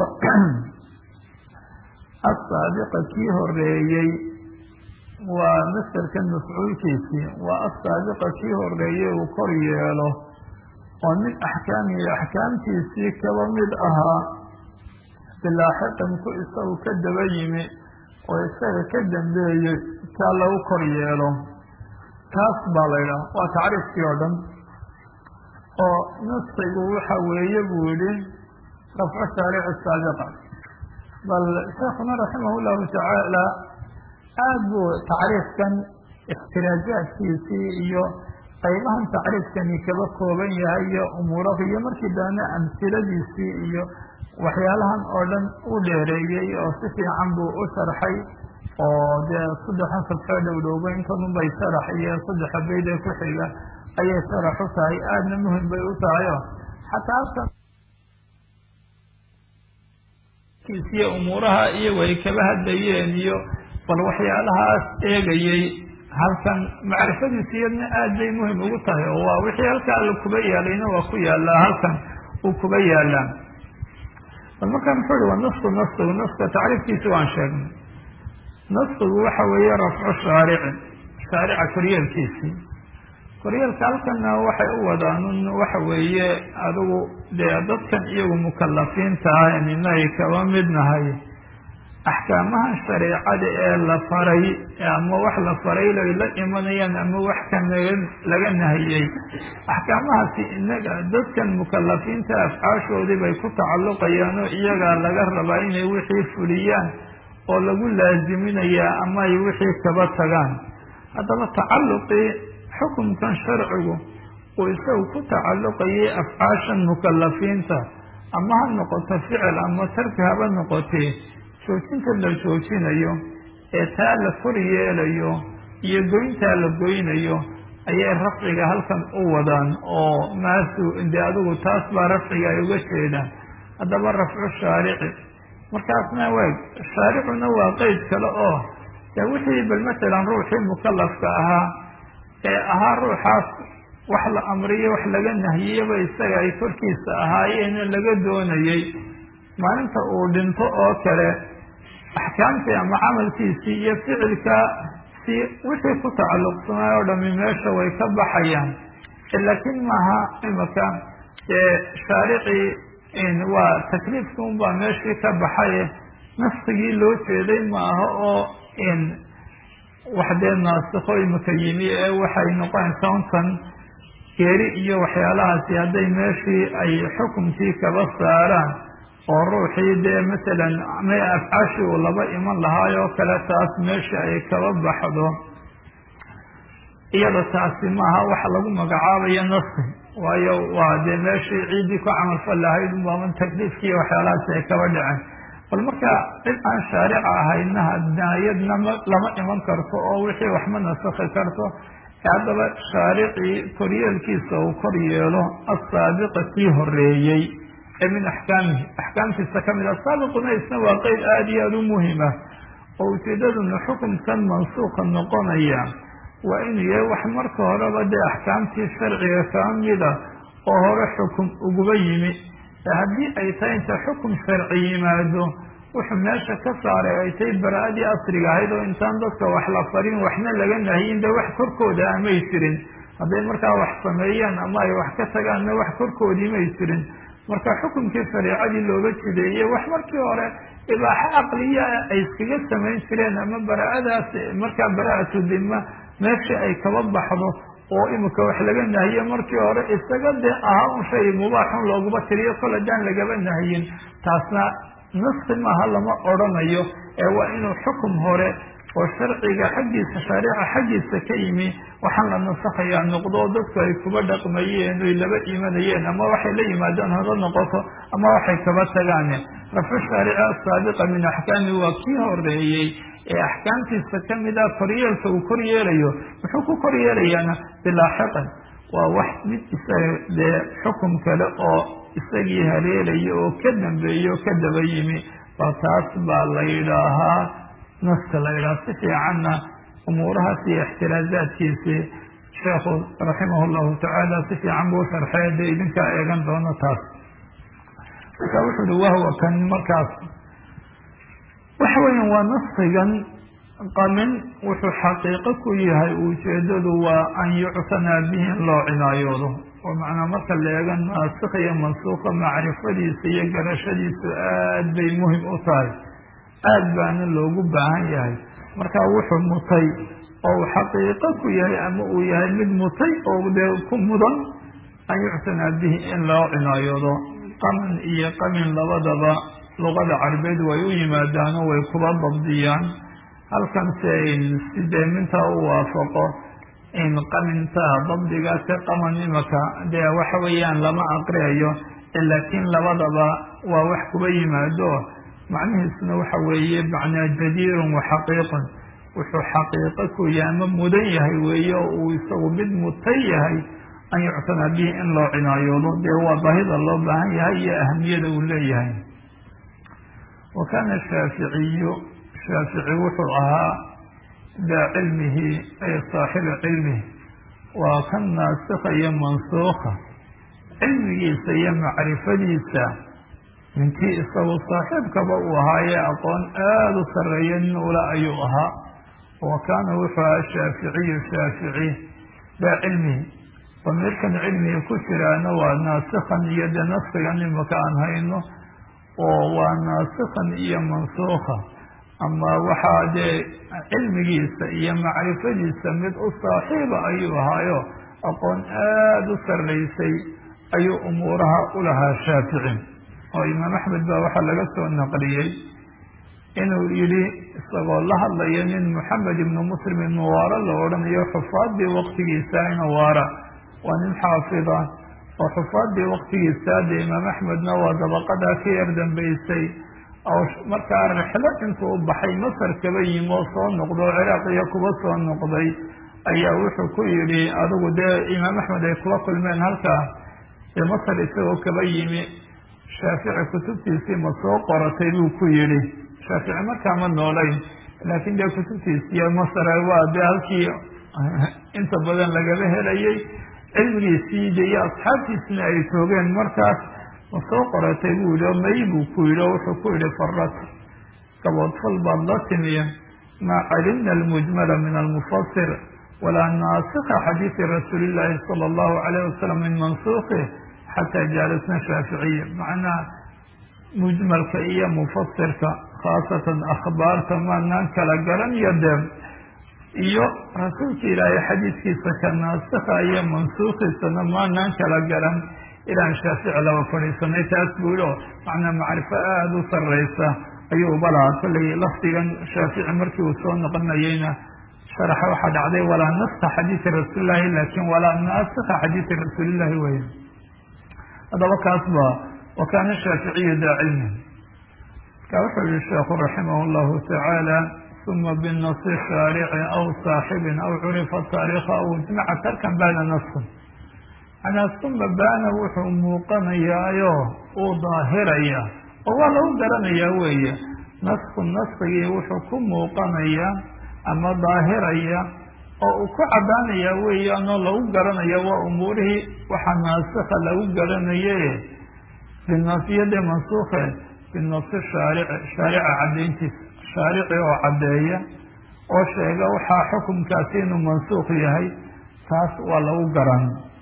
asaabiqa kii horeeyey, waa masderkan mafcuulkiisii, waa asaabiqa kii horeeyey uu kor yeelo oo min axkaamihi axkaamtiisii kaba mid ahaa, bilaaxiqin ku isagu ka daba yimi oo isaga ka dambeeyey kaa lagu kor yeelo. kaas baa la ydhaha waa tacriifkii oo dhan. oo naskigu waxa weeye buu yihi rafcu shaarici saabiqa. bal sheekuna raximah llahu tacaala aad buu tacriifkan ixtiraajaadkiisii iyo qaybahan tacriifkani kaba kooban yahay iyo umuurahu iyo markii dambena amsiladiisii iyo waxyaalahan oo dhan u dheereeyey oo si fiican buu u sharxay. oo dee saddexan safxoo dhowdhowba intanun bay sharax iyo saddexa bayd ee ku xiga ayay sharax u tahay, aadna muhim bay u tahay. o xataa halkan kiisiyo umuuraha iyagu ay kaba hadlayeen iyo bal waxyaalahaas eegayey, halkan macrifadiisa iyadna aad bay muhim ugu tahay. oo waa wixii halkaa alla kuba yaalayna waa ku yaalaa, halkan uu kuba yaalaa. bal markaa muxuu ihi waa nasku naskigu naska tacriifkiisi waan sheegnay. naskigu waxa weeye rafcu shaarici shaarica koryeelkiisii. koryeelka halkana waxay u wadaan waxa weeye adigu dee dadkan iyagu mukalafiinta ah inay kaba mid nahay, axkaamaha shareecada ee la faray ama wax la faray lay la imanayaan ama wax kan laga nahiyey, axkaamahaasi inaga dadkan mukalafiinta afcaashoodii bay ku tacalluqayaan oo iyagaa laga rabaa inay wixii fuliyaan oo lagu laaziminayaa ama ay wixii kaba tagaan. haddaba tacalluqii xukunkan sharcigu uu isagu ku tacalluqayay afcaashan mukalafiinta, ama ha noqoto ficil ama tarki haba noqotee, joojinta la joojinayo ee taa la kor yeelayo iyo goyntaa la goynayo ayay rafciga halkan u wadaan. oo maasu de adigu taas baa rafciga ay uga jeedaan. haddaba rafcu shaarici markaasna waag shaaricuna waa qeyd kale oo de wixii bal masalan ruuxii mukalafka ahaa ee ahaa ruuxaas wax la amriyo wax laga nahiyeyba isaga ay korkiisa ahaayeena laga doonayey, maalinta uu dhinto oo kale axkaamtii ama camalkiisii iyo ficilka si wixii ku tacalluqsanay oo dhami meesha way ka baxayaan. laakiin maaha imaka dee shaaricii waa takliifka un baa meeshii ka baxaye naskigii loo jeeday maaha oo wax dee naasikho imaka yimi ee waxay noqonaysaa untan geeri iyo waxyaalahaasi hadday meeshii ay xukumkii kaba saaraan oo ruuxii dee masalan may afcaashi uu laba iman lahaayoo kale taas meeshii ay kaba baxdo, iyada taasi maaha waxa lagu magacaabayo naski. waayo waa dee meeshii ciiddii ku camalfal lahayd unbaaman takliifkii waxyaalahaasi ay kaba dhaceen. bal marka cid aan shaarica ahayna hadayadna lama iman karto oo wixii wax ma nasakhi karto. haddaba shaaricii koryeelkiisa uu kor yeelo asaabiqa kii horeeyey ee min axkaamihi axkaamtiisa kamid ah. saabiquna isna waa qeyd aada iyo aada u muhima oo ujeedaduna xukunkan mansuuqa noqonaya waa inuu yahay wax marka horeba dee axkaamtii sharciga kaa mida oo hore xukum uguba yimi. haddii ay tahay inta xukum sharci yimaado wuxuu meesha ka saaray ay tahay bara-adii asriga ahayd oo intaan dadka wax la farin waxna laga nahiyin de wax korkooda amay jirin. hadday markaa wax sameeyaan ama ay wax ka tagaanna wax korkoodii may jirin. marka xukumkii shareecadii looga jideeyey wax markii hore ibaaxo caqliya ay iskaga samayn jireen ama bara-adaas markaa bara-atu dima meeshii ay kaba baxdo oo imika wax laga nahiye markii hore isaga dee ahaa un shay mubaaxun looguba tiriyo kol hadaan lagaba nahiyin, taasna naski maaha lama odrhanayo ee waa inuu xukum hore oo sharciga xaggiisa shaarica xaggiisa ka yimi waxaan la nasakhayaa noqdo dadku ay kuba dhaqmayeen oy laba imanayeen ama waxay la yimaadaan haba noqoto ama waxay kaba tagaane rafcu shaarici asaabiqa min axkaami waa kii horeeyey ee axkaamtiisa kamid ah koryeelka uu kor yeelayo muxuu ku kor yeelayaana bilaaxiqan waa wax mid isaga dee xukum kale oo isagii haleelaya oo ka dambeeyo o ka daba yimi waa taas baa la yidhaahaa naska la yidhaha si fiicanna umuurahaas iyo ixtiraazaadkiisii sheekhu raximah llahu tacaala si fiican buu sharxee dee idinkaa eegan doono taas marka wuxu uhi wahwa kan markaas waxa weeyaan waa naskigan qamin wuxuu xaqiiqo ku yahay ujeedadu waa an yuctanaa bihi in loo cinaayoodo oo macnaa marka la eega naasikh iyo mansuuqa macrifadiisa iyo garashadiisu aad bay muhim u tahay aad baana loogu baahan yahay marka wuxuu mutay oo uu xaqiiqo ku yahay ama uu yahay mid mutay oo dee ku mudan an yuctanaa bihi in loo cinaayoodo qaman iyo qamin labadaba luqada carabeed way u yimaadaano way kuba dabdiyaan halkan se sidee mintaa u waafaqo in qamintaa dabdigaase qaman imaka dee waxa weeyaan lama aqriyayo laakiin labadaba waa wax kuba yimaado macnihiisuna waxa weeye macnaa jadiirun wa xaqiiqun wuxuu xaqiiqo ku yahay ama mudan yahay weeye oo uu isagu mid mutan yahay an yuctanaa bihi in loo cinaayoodo dee waa baahida loo baahan yahay iyo ahamiyada uu leeyahay wa kaana shaaficiyu shaafici wuxuu ahaa daa cilmihi ay saaxiba cilmihi waa kan naasikha iyo mansuukha cilmigiisa iyo macrifadiisa ninkii isagu saaxiibkaba uu ahaayee aqoon aada u sarreeya nin ula ayuu ahaa wa kaana wuxuu ahaa shaaficiyu shaafici daa cilmihi damiirkan cilmiga ku jiraana waa naasikhan iyo dee naskigan imaka aan hayno oo waa naasikhan iyo mansuukha ama waxaa dee cilmigiisa iyo macrifadiisa mid u saaxiiba ayuu ahaayo aqoon aada u sarraysay ayuu umuuraha ulahaa shaafici oo imaam axmed baa waxaa laga soo naqliyey inuu yidhi isagoo la hadlaya nin moxamed ibnu muslim ibnu waara la odhanayo xufaadii waktigiisa ina waara waa nin xaafida oo xufaadii waktigiisa dee imaam axmedna waa dabaqadaa ka yar dambeysay oo markaa rixlo intuu u baxay masar kaba yimi oo soo noqdo ciraaqiya kuba soo noqday ayaa wuxuu ku yidhi adigu dee imaam axmed ay kula kulmeen halkaa dee masar isagoo kaba yimi shaafici kutubtiisii ma soo qoratay buu ku yidhi shaafici markaa ma noolayn laakiin dee kutubtiisiiyo masar waa dee halkii inta badan lagaba helayay cilmigiisii de iyo asxaabtiisina ay toogeen markaas ma soo qoratay buu yihi oo may buu ku yidhi oo wuxuu ku yidhi farat gaboodfal baad la timiya maa calimna almujmala min almufasir walaa naasikha xadiidi rasuuli illaahi sala allahu calayh wasalam min mansuuqi xataa jaalasna shaaficiya macnaha mujmalka iyo mufasirka khaasatan akhbaarta maanaan kala garan iyo deeb iyo rasuulka ilaahay xadiidkiisa ka naasikha iyo mansuukiisana maanaan kala garan ilaan shaafici laba fadhiisanay taas buu yihi oo macnaa macrifo aada u sarreysa ayuu uba lahaa kollay lafdigan shaafici markii uu soo noqonayeyna sharaxa waxaa dhacday walaa naska xadiidi rasuulillahi laakin walaa naasikha xadiidi rasuulillahi wey haddaba kaas ba wa kaana shaaficiyu daa cilmi ka wuxuu yihi sheekhu raximah llahu tacaala uma binasi shaarici aw saaxibin aw curifa taariikha aw ijmaca tarkan bacda nasin manaa uma baana wuxuu muuqanayaayo uu daahiraya oo waa lagu garanayaa weeye nasku naskigii wuxuu ku muuqanaya ama daahiraya oo uu ku caddaanaya weeyaanoo lagu garanaya waa umuurihii waxaa naasikha lagu garanaye binasiyade mansuukhe binasi shaarici shaarica caddayntiisa shaarici oo caddeeya oo sheega waxaa xukumkaasi inuu mansuukh yahay taas waa lagu garan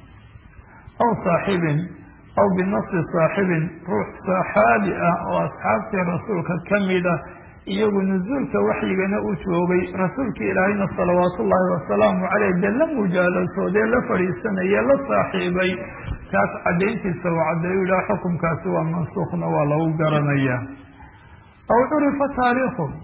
aw saaxibin aw binasi saaxibin ruux saxaabi ah oo asxaabtii rasuulka kamid ah iyagu nusuulka waxyigana u joogay rasuulka ilaahayna salawaatu ullaahi wasalaamu caleyh dee la mujaalasoodee la fadhiisanaya la saaxiibay kaas caddayntiisa uu caddeeyu ilaah xukumkaasi waa mansuukhna waa lagu garanaya aw curifa taariikhu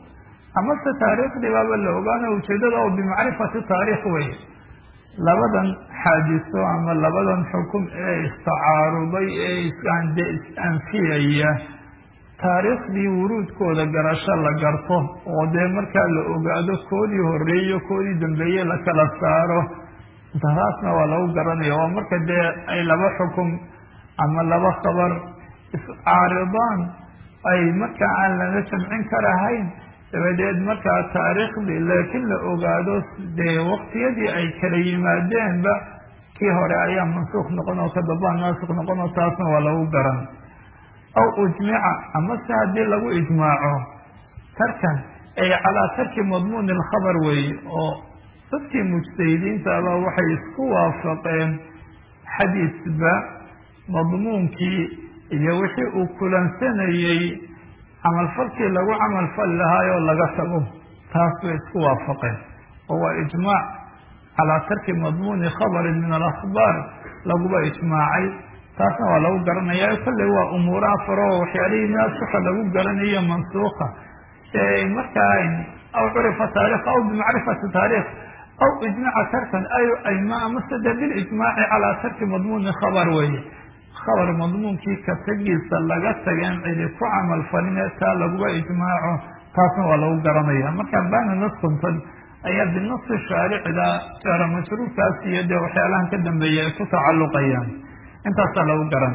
amase taariikhdii baaba la ogaana ujeedada oo bimacrifati taariikh weye labadan xaadiso ama labadan xukum ee istacaaruday ee isande is-anfiyaya taariikhdii wuruudkooda garasho la garto oo dee markaa la ogaado koodii horeeyo koodii dambeeye la kala saaro intaasna waa lagu garanaya waa marka dee ay laba xukum ama laba khabar iscaaridaan ay markaa aan lana jamcin karahayn dabadeed markaa taariikhdii laakiin la ogaado dee waktiyadii ay kala yimaadeenba kii hore ayaa mansuuq noqon oo kadambaa naasik noqon oo taasna waa lagu garan aw ujmica amase haddii lagu ijmaaco tarkan ay calaa tarki madmuuni alkhabar weeye oo dadkii mujtahidiintaaba waxay isku waafaqeen xadiisba madmuunkii iyo wixii uu kulansanayey camalfalkii lagu camalfali lahaayoo laga tago taas bay isku waafaqeen oo waa ijmaac calaa tarki madmuuni khabarin min alakhbaar laguba ijmaacay taasna waa lagu garanaya kolley waa umuuraha faro oo waxyaalihii naasuka lagu garanayo mansuuka markaa aw curifa taarikh aw bimacrifati taarikh aw ijmaca tarkan ayma amase de bilijmaaci calaa tarki madmuuni khabar weeye khabar madmuunkii ka tagiisa laga tageen cidi ku camal faline taa laguba ijmaaco taasna waa lagu garanaya marka baana naskuntan ayaa binasi shaaricda jaara majruurkaas iyo dee waxyaalahan ka dambeeya ay ku tacalluqayaan intaasaa lagu garan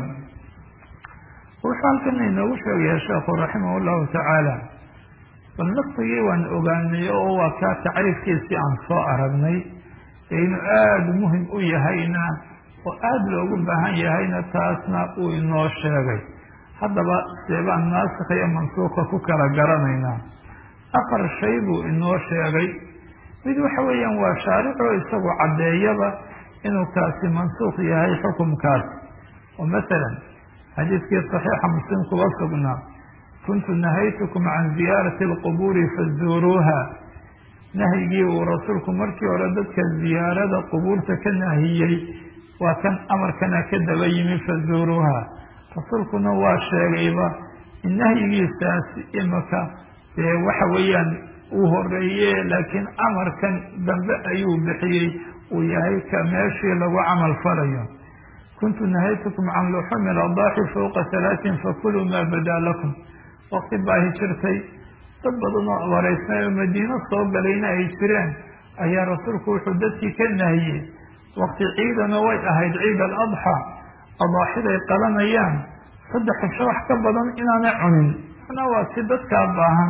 wuxuu halkan inoogu sheegaya sheekhu raximah llahu tacaala bal nasigii waan ogaanay oo waa kaa tacriifkiisii aan soo aragnay ee inuu aada muhim u yahayna oo aada loogu baahan yahayna taasna uu inoo sheegay haddaba seebaan naasikh iyo mansuuka ku kala garanaynaa afar shay buu inoo sheegay mid waxa weeyaan waa shaaricoo isagu caddeeyaba inuu kaasi mansuuq yahay xukumkaas oo masalan xadiidkii saxiixa muslim kuga sugnaa kuntu nahaytukum can ziyaarati alqubuuri fazuuruuha nahyigii uu rasuulku markii hore dadka ziyaarada qubuurta ka nahiyey waa kan amarkana ka daba yimi fazuuruuha rasuulkuna waa sheegayba in nahyigiisaas imaka dee waxa weeyaan uu horeeye laakiin amarkan dambe ayuu bixiyey uu yahay ka meeshii lagu camal falayo kuntu nahaytukum can luxumi ladaaxi fowqa halaatin fakuluu maa badaa lakum wakti baahi jirtay dad badan oo abareysnay oo madiino soo galayna ay jireen ayaa rasuulku wuxuu dadkii ka nahiyey wakti ciidana way ahayd ciid aladxa adaaxiday qalanayaan saddex xisho wax ka badan inaanay cunin manaa waa si dadkaa baahan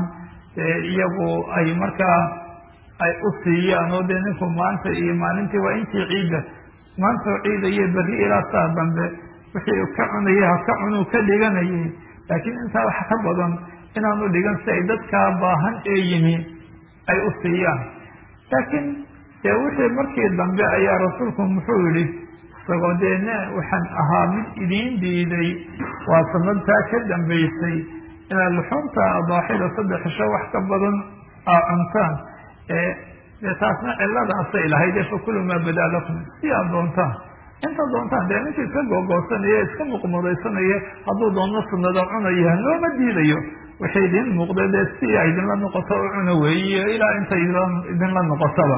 iyagu ay markaa ay u siiyaan oo dee ninku maanta iyo maalintii waa intii ciidda maantao ciidayo berri ilaa saa dambe wixii ka cunaya ha ka cunuu ka dhiganayay laakiin intaa wax ka badan inaanu dhigan si ay dadkaa baahan ee yimi ay u siiyaan laakiin dee wixii markii dambe ayaa rasuulku muxuu yihi isagoo dee ne waxaan ahaa mid idiin diiday waa sanadtaa ka dambaysay inaad luxuumta adaaxida saddex xisho wax ka badan aa cuntaan ee dee taasna ciladaasay lahayd ee fakulu maa badaa lakum si aad doontaan inta doontaan dee ninkii iska googoosanaya iska muqmudaysanaya hadduu doonno sunada cunaya looma diidayo waxay idin muuqda dee si a idinla noqoto u cuna weeye ilaa inta idinla noqotaba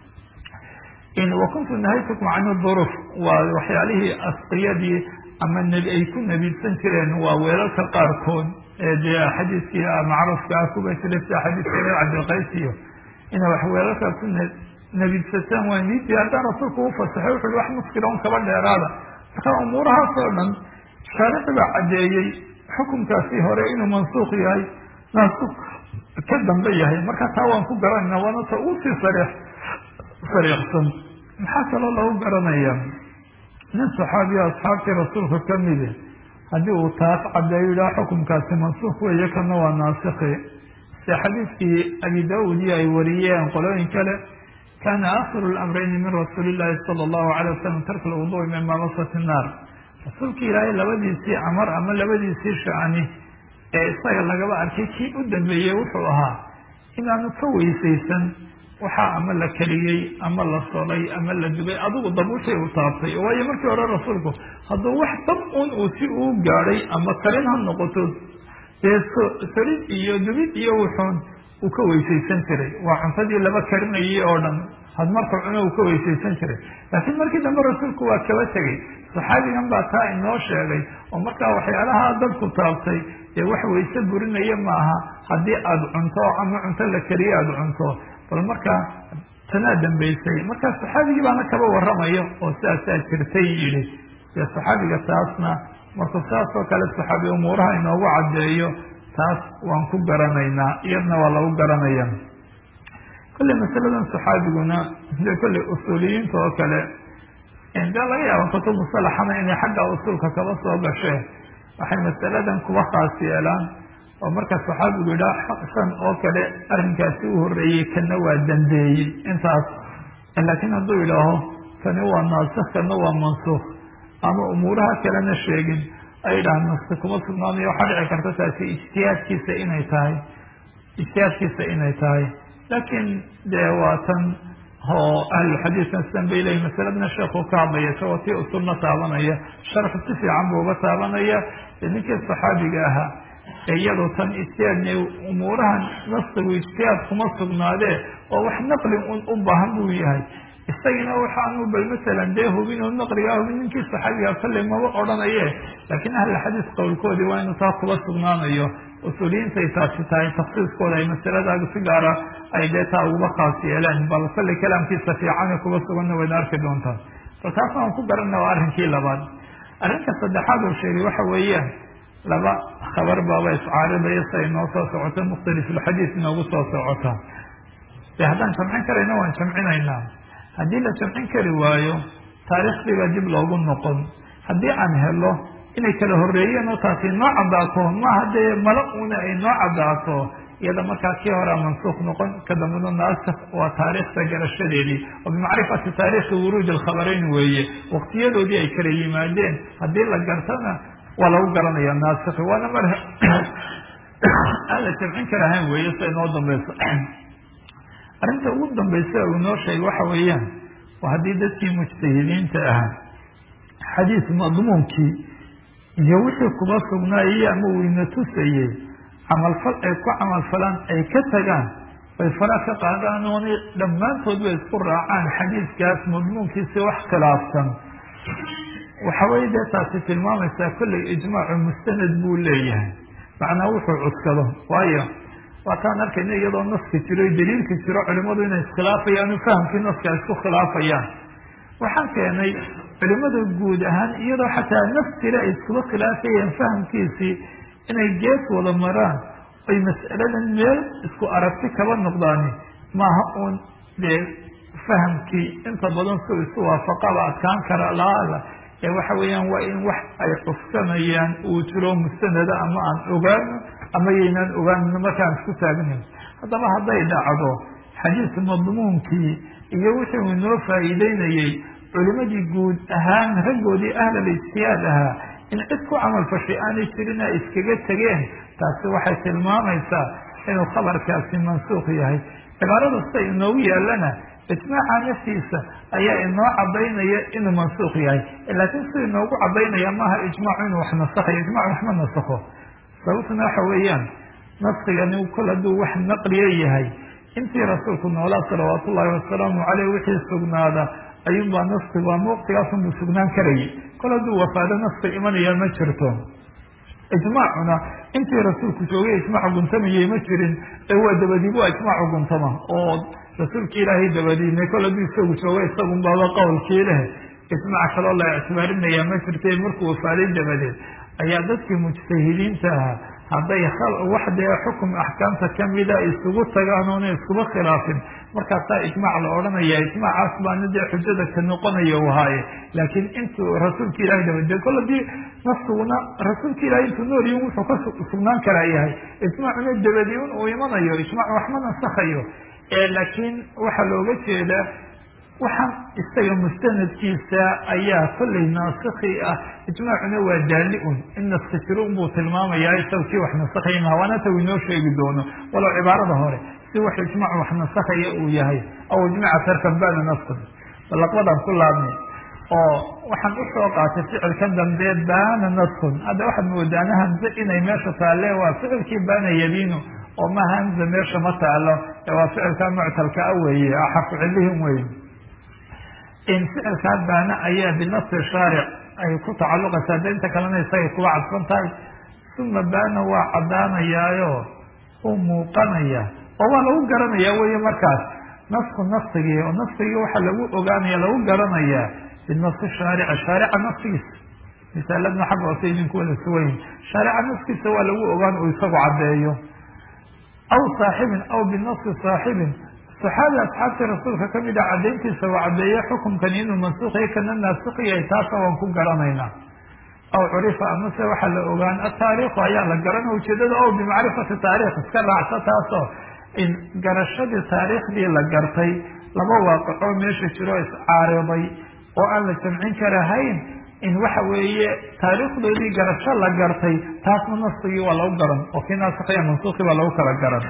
wakuntu nahaytukum can duruf waa waxyaalihii asqiyadii ama ay ku nabiidsan jireen waa weelalka qaarkood ee dee xadiiskii macruufka ah kuba jira sida xadiiska reer cabdilqays iyo ina wax weelalka ku nabiidsataan waa niidii haddaan rasuulku u fasaxay wuxu wax muskila un kaba dheeraada marka umuurahaas oo dhan shaarici baa caddeeyey xukunkaasi hore inuu mansuuq yahay naasuq ka dambe yahay marka taa waan ku garanayna waana ta uu sii sariix sariixsan maxaa kaloo lagu garanaya nin saxaabiya asxaabtii rasuulka ka mide haddii uu taas caddeeyo yidhaha xukumkaasi mansuuq weeye kana waa naasikhi sida xadiidkii abi daawud iyo ay wariyeen qolooyin kale kana akhiru lamrayni min rasuuli illahi sala allahu alay wasalam tarka lwuduui min mamasati nnaar rasuulki ilaahay labadiisii amar ama labadiisii shacni ee isaga lagaba arkay kii u dambeeyey wuxuu ahaa inaanu ka weysaysan waxaa ama la keliyey ama la solay ama la dubay adigu dab wixii uu taabtay waayo markii hore rasuulku hadduu wax dab un uu si uu gaadhay ama kalin ha noqoto dee solid iyo dubid iyo wuxuun uu ka weysaysan jiray, waa cuntadii laba karinayay oo dhan had marka cuno uu ka weysaysan jiray. laakiin markii dambe rasuulku waa kaba tegey, saxaabigan baa taa inoo sheegay oo markaa waxyaalaha dadku taabtay dee wax weyse burinaya maaha haddii aada cunto ama cunto la kariye aada cunto. bal markaa tanaa dambaysay markaa saxaabigii baana kaba waramayo oo sidaasaa jirtay yidhi. dee saxaabiga taasna markuu saas oo kale saxaabi umuuraha inoogu caddeeyo taas waan ku garanaynaa, iyadna waa lagu garanaya. kolley masaladan saxaabiguna de kolley usuuliyiinta oo kale dee laga yaaba kutub musalaxana inay xagga usuulka kaba soo gasheen, waxay masaladan kuwa khaas yeelaan oo marka saxaabigu yidhaha san oo kale arrinkaasi u horreeyey kana waa dambeeyey intaas. laakiin hadduu yidhaaho kani waa naasikh kana waa mansuukh ama umuuraha kalena sheegin ay yidhahaan naski kuma sugnaanayo waxaa dhici karta taasi ijtihaadkiisa inay tahay ijtihaadkiisa inay tahay laakiin dee waa tan oo ahlulxadiidkan sidan bay leeyihin masaladna sheekuu ka hadlaya isagoo tii usulna taabanaya sharxu si fiican buu uga taabanaya. ninkii saxaabiga ahaa ee iyadoo tan ijtihaadna umuurahan naskigu ijtihaad kuma sugnaadee oo wax naqli un u baahan buu yahay, isagina waxaanu bal masalan dee hubin oo naqligaa hubin ninkii saxaabiga kolley maba odhanaye. laakiin ahlulxadiid qowlkoodii waa inuu taa kuba sugnaanayo, usuuliyiintay taasi tahay taksiiskooda ay masaladaadu si gaara ay dee taa uguba khaas yeeleen. bal kolley kalaamkiisa fiicane kuba suganna wayna arki doontaan. bal taasna waan ku garana waa arrinkii labaad. arrinka saddexaad oo sheegay waxa weeyaan laba khabar baaba iscaaridaya si ay noo soo socota mukhtalifulxadiid inoogu soo socota. dee haddaan jamcin karayna waan jamcinaynaa, haddii la jamcin kari waayo taariikhdii baa dib loogu noqon. haddii aan helo inay kala horreeyeen oo taasi noo caddaato maaha dee mala una ay noo caddaato, iyada markaa kii horea mansuuq noqon, ka dambena naasikh waa taariikhda garashadeedii oo bimacrifati taariikhi wuruud alkhabarayn weeye, waqtiyadoodii ay kala yimaadeen haddii la gartana waa lagu garanaya naasikhi. waana mar aan la jamcin karahayn weeye siay noo dambayso. arrinta ugu dambaysa uu noo sheegay waxa weeyaan waa haddii dadkii mujtahidiinta ahaa xadiis madmuunkii iyo wixii kuba sugnaayey ama uu ina tusayey camalfal ay ku camalfalaan ay ka tagaan bay fara ka qaadaan oonay dhammaantood bay isku raacaan xadiiskaas madmuunkiisi wax khilaafsan. waxa weye dee taasi tilmaamaysaa kolley ijmaacu mustanad buu leeyahay, macnaa wuxuu cuskado. waayo waataan arkayna iyadoo naski jiro daliilka jiro culimadu inay iskhilaafayaan fahamkii naska ay isku khilaafayaan. waxaan keenay culimada guud ahaan iyadoo xataa nafsile ay iskuba khilaafayeen fahamkiisii inay gees wada maraan ay mas'aladan meel isku aragti kaba noqdaani maaha uun dee fahamkii inta badan si isu waafaqaba adkaan kara laala ee waxa weeyaan waa in wax ay cuskanayaan uu jiro mustanada ama aan ogaano ama yaynaan ogaanino markaan isku taagnayn. haddaba hadday dhacdo xadiis madmuunkii iyo wixii uu inoo faa'iideynayey culimadii guud ahaan raggoodii ahlal ijtihaad ahaa in cid ku camal fashay aanay jirin ay iskaga tegeen, taasi waxay tilmaamaysaa inuu khabarkaasi mansuuq yahay. cibaarada sida inoogu yaallana ijmaaca naftiisa ayaa inoo cadaynaya inuu mansuuq yahay, laakiin sida inoogu cadaynaya maaha ijmaacu inuu wax nasakhayo. ijmac waxma nasakho. sababtuna waxa weeyaan naskigani kol hadduu wax naqliya yahay intii rasuulku noolaa salawaatu ullahi wasalaamu caleyh wixii sugnaada ayuunbaa naskigu ama waqtigaasunbuu sugnaan karayay. kol hadduu wafaado naski imanaya ma jirto. ijmaacuna intii rasuulku joogay ijmaacu guntamayay ma jirin ee waa dabadiibu ijmaacu guntama oo rasuulki ilaahay dabadiine kol hadduu isagu jooga isagunbaaba qowlkii leh ijmaac kaloo la ictibaarinaya ma jirta. markuu wafaaday dabadeed ayaa dadkii mujtahidiinta ahaa hadday wax dee xukum axkaamta kamida isugu tagaan oona iskuba khilaafin markaasaa ijmaac la odhanaya. ijmaacaas baana dee xujada ka noqonaya u ahaaye, laakiin intuu rasuulka ilahay dabadee kol hadii naskiguna rasuulka ilahay intuu noolyin wuxuu ka sugnaan karaa yahay, ijmaacuna dabadi un uu imanayo, ijmaac waxma nasakhayo. laakiin waxaa looga jeedaa waxaan isaga mustanadkiisa ayaa kolley naasikhi ah, ijmaacuna waa daali-un in naski jiro unbuu tilmaamayaa isaga kii wax nasakhaya maha. waana ta uu inoo sheegi doono walow cibaarada hore si wax ijmaac wax nasakhaya uu yahay aw ijmaca tarkan bana naskin. balaqbadan ku laabnay oo waxaan usoo qaatay ficilkan dambe baana naskun. hadda waxaad moodaana hamse inay meesha taalle waa ficilkii baana yabiinu oo maaha hamza meesha ma taalo ee waa ficilka muctalka a weeye xarfu cilihim wey in ficilkaa baana ayaa binafsi shaaric ay ku tacaluqaysaa de inta kalena isagay kuwa cadfan tahay uma baana waa caddaanayaayo u muuqanaya oo waa lagu garanaya weye markaas nasku nafsigii oo nafsigii waxaa lagu ogaanaya lagu garanayaa binafsi shaarica shaarica nafsigiisa misaaladna xagga hoose idinku wada suwayin shaarica nafskiisa waa lagu ogaan uu isagu caddeeyo aw saaxibin aw binafsi saaxibin saxaabi asxaabtii rasuulka kamid a caddayntiisa waa caddeeye xukumkani inuu mansuuqiyo kana naasiqiyahay taasa waan ku garanaynaa aw curifa amase waxaa la ogaan ataariikhu ayaa la garana ujeedada o bimacrifati taarikh iska raacsa taasoo in garashadii taariikhdii la gartay laba waaqicoo meesha jiro iscaariday oo aan la jamcin karahayn in waxa weeye taariikhdoodii garasho la gartay taasna nasigii waa lagu garan oo kii naasikiya mansuuqi baa lagu kala garan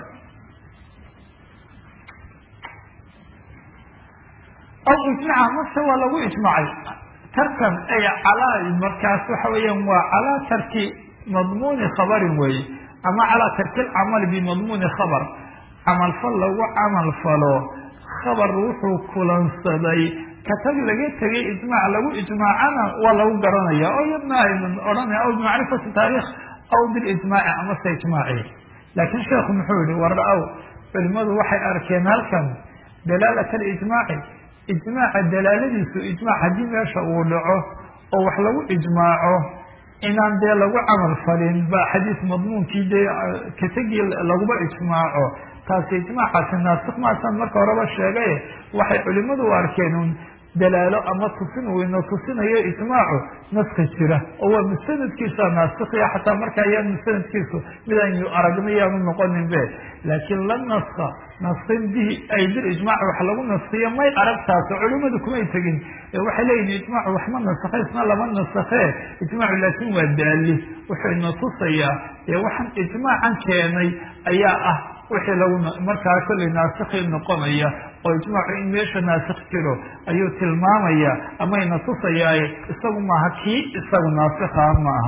aw ijmaca mase waa lagu ijmacay tarkan ay calaa markaas waxa weeyaan waa calaa tarki madmuuni khabarin weeye ama calaa tarki lcamali bimadmuuni khabar camalfal lagu camal falo khabar wuxuu kulansaday katag laga tegay ijmaac lagu ijmaacana waa lagu garanaya oo yadna aynu odhanaya aw bimacrifati taarikh aw bilijmaaci amase ijmaaci laakiin sheekhu muxuu yihi warra-ow culimadu waxay arkeen halkan dalaalat alijmaaci ijmaaca dalaaladiisu ijmaac haddii meesha uu dhaco oo wax lagu ijmaaco inaan dee lagu camal falin ba xadiis madmuunkii dee katagii laguba ijmaaco taasi ijmaacaasi naasik maasan marka horeba sheegay waxay culimadu u arkeen un dalaalo ama tusin uu ina tusinayo ijmaacu naska jira oo waa mustanadkiisa naasikiya xataa marka ayaan mustanadkiisu mid aynu aragnay yaanu noqonin be laakiin la naska naskin bihi ay bil ijmaac wax lagu naskiyo may aragtaaso culimadu kumay tegin waxay leeyihin ijmaacu waxma nasakhe isna lama nasakhe ijmaacu laakin waa daali wuxuu ina tusayaa dee waxaan ijmaacan keenay ayaa ah wixii lagu markaa kollay naasikii noqonaya oo ijmaacu in meesha naasik jiro ayuu tilmaamaya ama ina tusayaaye isagu maaha kii isagu naasikaa maaha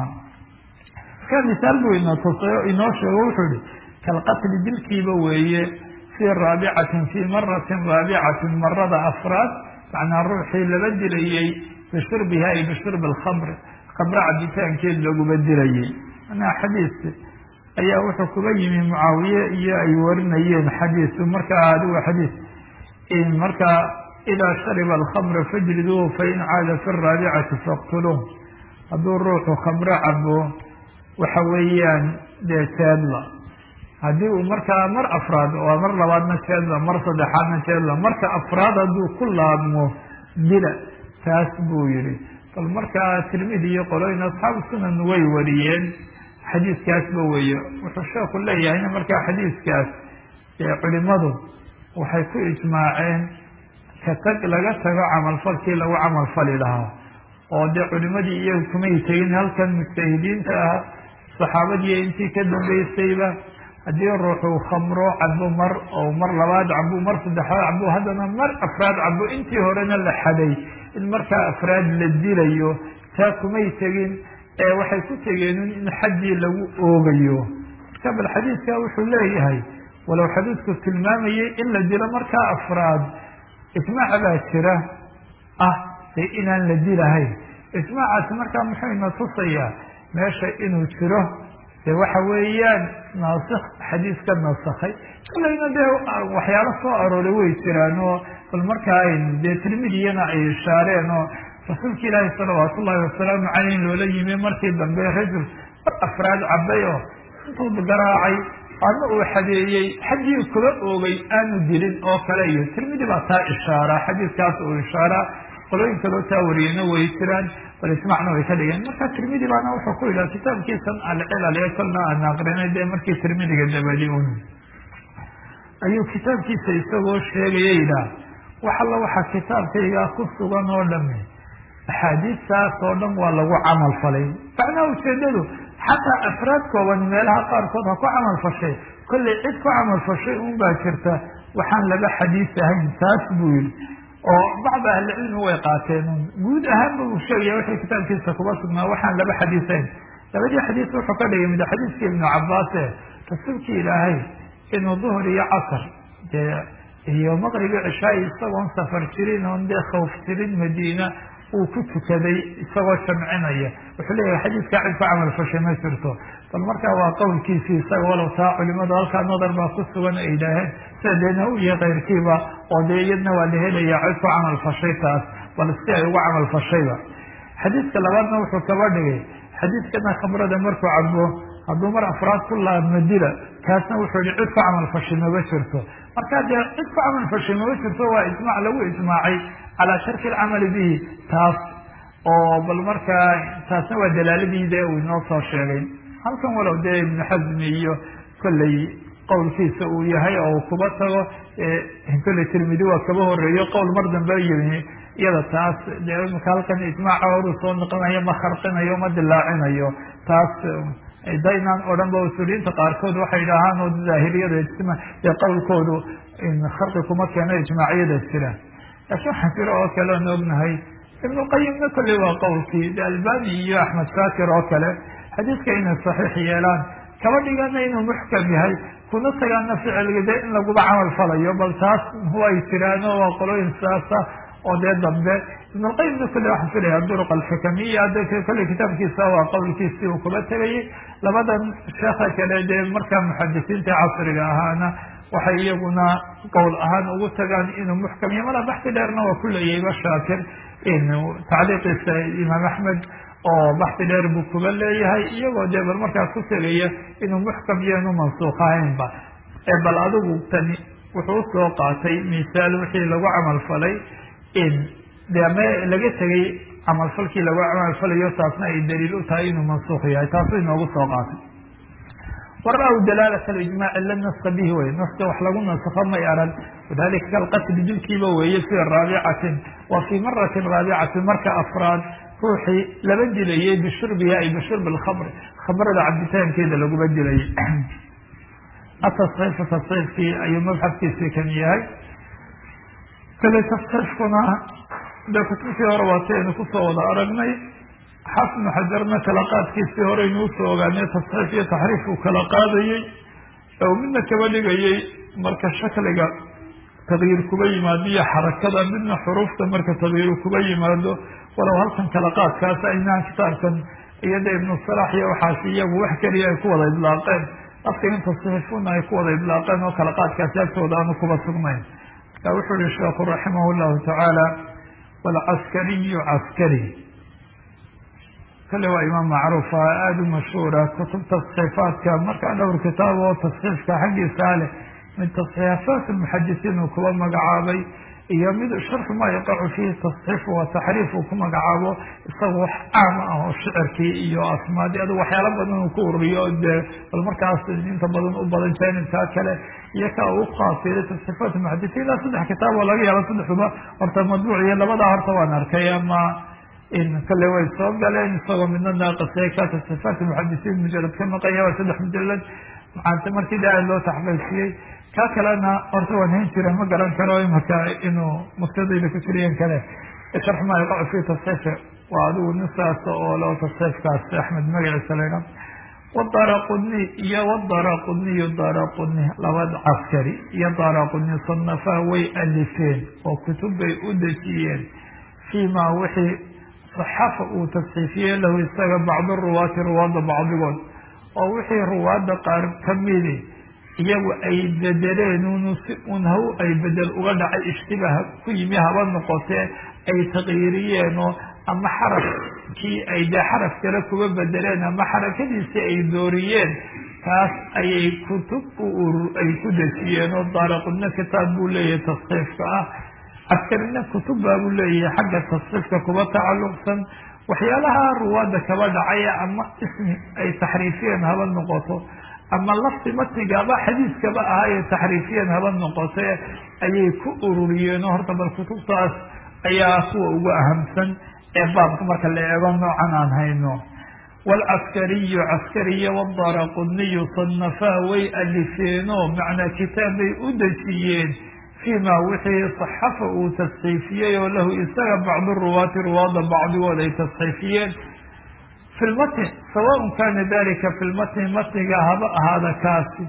ka misaal buu ina tusay oo inoo sheego wuxuu yihi kalqatli dilkiiba weeye fii raabicatin fii maratin raabicatin marada afraad macnaa ruuxii laba dilayey bishurbiha ay bishurbi alkhamr khamre cabitaankeed laguba dilayey manaa xadiis ayaa wuxuu kuba yimi mucaawiye iyo ay warinayeen xadiisu markaa adigu xadiis markaa idaa shariba alkhamra fajriduuhu fain caada fi raabicati faqtuluuh hadduu ruuxu khamro cabo waxa weeyaan dee jeedla haddii uu markaa mar afraad waa mar labaadna jeedla mar saddexaadna jeedla marka afraad hadduu ku laabmo dila taas buu yihi bal markaa tirmidi iyo qolooyin asxaabu sunan way wariyeen xadiiskaasba weeye wuxuu sheeku leeyahayna markaa xadiiskaas ee culimadu waxay ku ijmaaceen ka tag laga tago camalfalkii lagu camalfali lahaa oo dee culimadii iyagu kumay tegin halkan mujtahidiinta ah saxaabadii intii ka dambeysayba haddii ruuxuu khamro cabo mar oo mar labaad cabo mar saddexaad cabo haddana mar afraad cabo intii horena la xaday in markaa afraad la dilayo taa kumay tegin ee waxay ku tegeen in xaddii lagu oogayo marka bal xadiidka wuxuu leeyahay walow xadiidku tilmaamayay in la dilo markaa afraad ijmaac baa jira ah dee inaan la dilahayn ijmaacaasi markaa muxuu ina tusayaa meesha inuu jiro dee waxa weeyaan naasik xadiis ka nasakhay kalayna dee waxyaalo soo arooray way jiraan oo bal markaa dee tirmidiyana ay ishaareen oo rasuulka ilaahi salawaat ullahi wasalaamu caleyh loola yimi markii dambe rajul mar afraad cabay oo intuu garaacay adna uu xadeeyey xaggii kula oogay aanu dilin oo kale iyo tirmidi baa taa ishaara xadiiskaas uu ishaara qolooyin kaloo taa wariyeyna way jiraan bal ismacna way ka dhigeen marka tirmidi baana wuxuu ku yidhaha kitaabkiisan alcilal ee kolna aan aqrinay dee markii tirmidiga dabadi un ayuu kitaabkiisa isagoo sheegaya yidhaah wax alla waxaa kitaabkaygaa ku sugan oo dhami axaadiistaas oo dhan waa lagu camal falay macnaha ujeedadu xataa afraad kooban meelaha qaarkood ha ku camal fashay kollay cid ku camal fashay un baa jirta waxaan laba xadiis ahayn taas buu yihi oo bacda ahlicilmi way qaateen guud ahaanba uu sheegaya wixii kitaabkiisa kuba sugnaa waxaan laba xadiis ahayn labadii xadiis wuxuu ka dhigay mid xadiiskii ibnu cabaase rasuulkii ilaahay inuu duhur iyo casr dee iyo maqribi cishaai isagoon safar jirin oon dee khawf jirin madiina uu ku tukaday isagoo jamcinaya wuxuu leeyahay xadiidkaa cid ku camal fashay ma jirto bal markaa waa qowlkiisii isaga walow taa culimadu halkaa nadar baa ku sugan ay yidhaaheen sida deena u iyo keyrkiiba oo dee iyadna waa la helaya cid ku camal fashay taas bal si ay ugu camal fashayba xadiidka labaadna wuxuu kaba dhigay xadiidkana khamrada markuu cabo hadduu mar afraad ku laabma dila kaasna wuxuu yihi cid ku camal fashay maba jirto markaa dee cid ku camal fashay maba jirto waa ijmaac lagu ijmaacay calaa tarki alcamali bihi taas oo bal markaa taasna waa dalaaladii dee uu inoo soo sheegay halkan walow dee ibnu xasmi iyo kolley qowlkiisa uu yahay oo kuba tago kolley tirmidi waa kaba horeeyo qowl mar dambe yimi iyada taas dee imika halkan ijmaaca horuu soo noqonayo ma kharqinayo ma dilaacinayo taas daynaan odhan ba usuuliyiinta qaarkood waxay idhaahaan oo daahiriyada ijtima dee qowlkoodu kharqi kuma keeno ijmaacyada jira laakiin waxaa jira oo kale oon ognahay ibnuqayimna kolley waa qowlkii de albani iyo axmed shaakir oo kale xadiidka inay saxiix yeelaan kaba dhigana inuu muxkam yahay kuna tagaana ficilga de in laguba camal falayo bal taas way jiraano waa qolooyin saasa oo dee dambe ibnulqayimna kolley waxaan filaya duruq alxikamiya ada kolley kitaabkiisa waa qowlkiisii uu kuba tegayay labadan sheekha kale dee markaa muxadisiinta casriga ahaana waxay iyaguna qowl ahaan ugu tagaan inuu muxkam yahay mala baxsi dheerna waa ku leeyahayba shaakir tacliiqiisa imaam axmed oo baxsi dheer buu kuba leeyahay iyagoo dee bal markaa ku tegaya inuu muxkam iyo inu mansuuq ahaynba ee bal adigu tani wuxuu usoo qaatay misaal wixii lagu camal falay in dee me laga tegay camalfalkii lagu camalfalayo taasna ay daliil u tahay inuu mansuuq yahay taasuu inoogu soo qaatay wara-w dalaalat alijmaaci la naska bihi wey naska wax lagu nasakho may arag wadalika kalqatli dilkiiba weeye fi raabicatin wa fii maratin raabicatin marka afraad ruuxii laba dilayay bishurbiha ay bishurbi lkhamri khamrada cabitaankeeda laguba dilayay atasxiifu tasxiifkii ayuu mabxadkiisii kan yahay kale tasxiifkuna de kutubtii hore waataynu kusoo wada aragnay xafnu xajarna kala qaadkiisii horeynu usoo ogaanay tasxiif iyo taxriif uu kala qaadayey oo midna kaba dhigayay marka shakliga tagyiir kuba yimaado iyo xarakada midna xuruufta marka tagyiiru kuba yimaado walow halkan kala qaadkaas aynaan kitaabkan iyada ibnu salax iyo waxaas iyagu wax keliya ay ku wada idlaaqeen afkain tasxiifuna ay ku wada idlaaqeen oo kala qaadkaasi agtooda aanu kuba sugnayn marka wuxuu yihi sheekhu raximah llahu tacaala walcaskariyu caskari kale waa imaam macruufa aada u mashhuura kutub tasxiifaadka markaa dhowr kitaab oo tasxiifka xaggiisa leh min tasxiifaat muxadisiin uu kuba magacaabay iyo mid sharxu maa yaqacu fiihi tasxiif wa taxriif uu ku magacaabo isaga wax caam ah oo shicirkii iyo asmaadii adu waxyaalo badan uu ku ururiyo dee bal markaas inta badan u badan jaanibkaa kale iyo ka uu qaasiday tasxiifaat muxadisiin ilaa saddex kitaab oo laga yaabo saddexduba horta madbuuc iyo labadaa horta waan arkay ama in kale way soo galeen isagoo midna naaqisay ka tasxiifaat muxadisiin mujalad ka maqanya waa saddex mujalad maxaante markii daa loo taxqiijiyey ka kalena horta waan hayn jira ma garan karo imaka inuu maktadayda ku jiriyan kale sharx maa yaqacu fi tasxiifi waa adigu nin saas oo loo tasxiifkaas axmed magaciisa laydha wdaraquni iyo wdaraquniyo daraquni labada caskari iyo daraquni sanafaa way alifeen oo kutub bay u dejiyeen fiima wixii saxafa uu tasxiifiyey lahu isaga bacdu ruwaati ruwaadda bacdigood oo wixii ruwaadda qaar kamidi iyagu ay bedeleen unu si un haw ay bedel uga dhacay ishtibaah ku yimi haba noqotee ay taqyiiriyeen oo ama xarafkii ay dee xaraf kale kuga bedeleen ama xarakadiisii ay dooriyeen taas ayay kutub ay ku dejiyeen oo daaraqudna kitaab buu leeyahay tasxiifka ah askarina kutub baa buu leeyahay xagga tasxiifka kuba tacalluqsan waxyaalaha ruwaadda kaba dhacaya ama ismi ay taxriifiyeen haba noqoto ama lafti matniga ama xadiiskaba ahaa ee taxriifiyeen haba noqote ayay ku ururiyeen oo horta bal kutubtaas ayaa kuwa ugu ahamsan ee baabka marka la eego noocan aan hayno waalcaskariyu caskariya wdaraquniyu sanafaa way alifeenoo macnaa kitaab bay u dejiyeen fiima wixii saxafa uu tasxiifiyey oo lahu isaga bacdu ruwaati ruwaada bacdigood ay tasxiifiyeen fi lmatn sawaء kana dalika fi lmatni matniga haba ahaada kaasi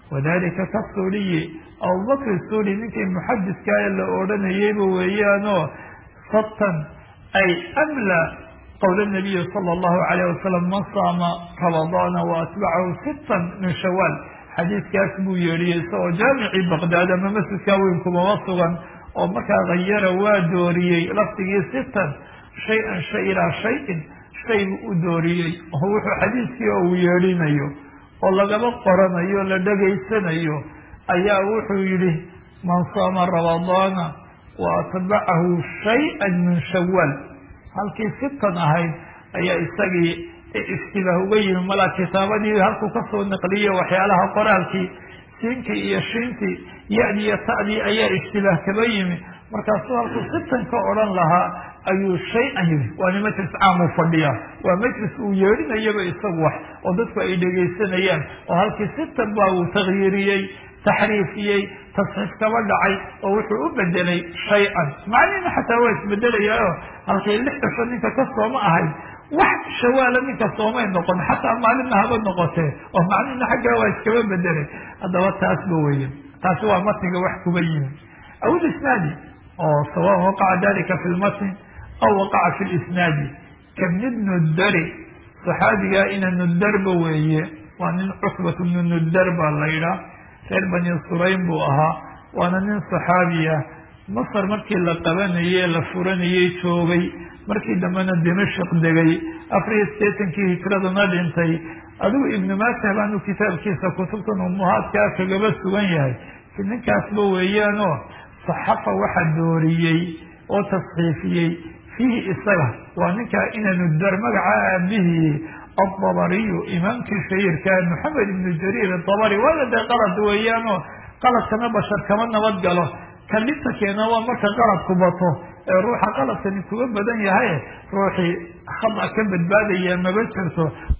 wadalika kasuuliyi abubakr suuli ninkii muxadiskaa la odhanayeyba weeyaanoo sabtan ay amla qowla nabiyi sala allahu calayh wasalam man saama ramadaana wa atbacahu sittan min shawaal xadiiskaas buu yeedhiyey isagoo jaamicii baqdaad ama masjidkaa weyn kumama sugan oo markaa hayara waa dooriyey lafdigii sittan shay-an shay ilaa shay-in shay buu u dooriyey oo wuxuu xadiiskii oo uu yeedhinayo oo lagaba qoranayo la dhegaysanayo ayaa wuxuu yidhi man saama ramadaana wa atbacahu shay-an min shawaal halkii sittan ahayd ayaa isagii ishtibaah uga yimi mala kitaabadii halkuu kasoo naqliyey waxyaalaha qoraalkii siinkii iyo shiintii ya-dii iyo ta'dii ayaa ishtibaah kaba yimi markaasuu halkuu sittan ka odhan lahaa ayuu shay-an yidhi waana majlis caam uu fadhiyaa waa majlis uu yeedhinayaba isagu wax oo dadku ay dhegaysanayaan oo halkii sittan baa uu takyiiriyey taxriifiyey tasxiif kaba dhacay oo wuxuu u bedelay shay-an macnihiina xataa waa isbedelayaayo halkii lix cisho ninka ka sooma ahayd wax shawaala ninka soomay noqon xataa maalinna haba noqotee oo macnihiina xaggaa waa iskaba bedelay haddaba taasba weeye taasi waa matniga wax kuba yimi aw lisnaadi oo sawaan waqaca dalika fi lmatni aw waqaca fi lisnaadi kabni nudari saxaabigaa ina nudarba weeye waa nin cusbat bnu nudar baa la yidhaah reer bani sulaym buu ahaa waana nin saxaabiya masar markii la qabanayey la furanayey joogay markii dambena dimashq degay afar iyo sideetankii hijradana dhintay adigu ibnu maajah baanu kitaabkiisa kutubtan umuhaadkaa kagaba sugan yahay si ninkaasba weeyaanoo saxafa waxa dooriyey oo tasxiifiyey fiihi isaga waa ninkaa inanu dar magaca aabihii adabariyu imaamkii shahiirkaa maxamed ibnu jariir adabari waana dee qalad weeyaanoo qaladkana bashar kama nabad galo kalibta keena waa marka qaladku bato ee ruuxa qaladkani kuga badan yahay ruuxii khada ka badbaadaya maba jirto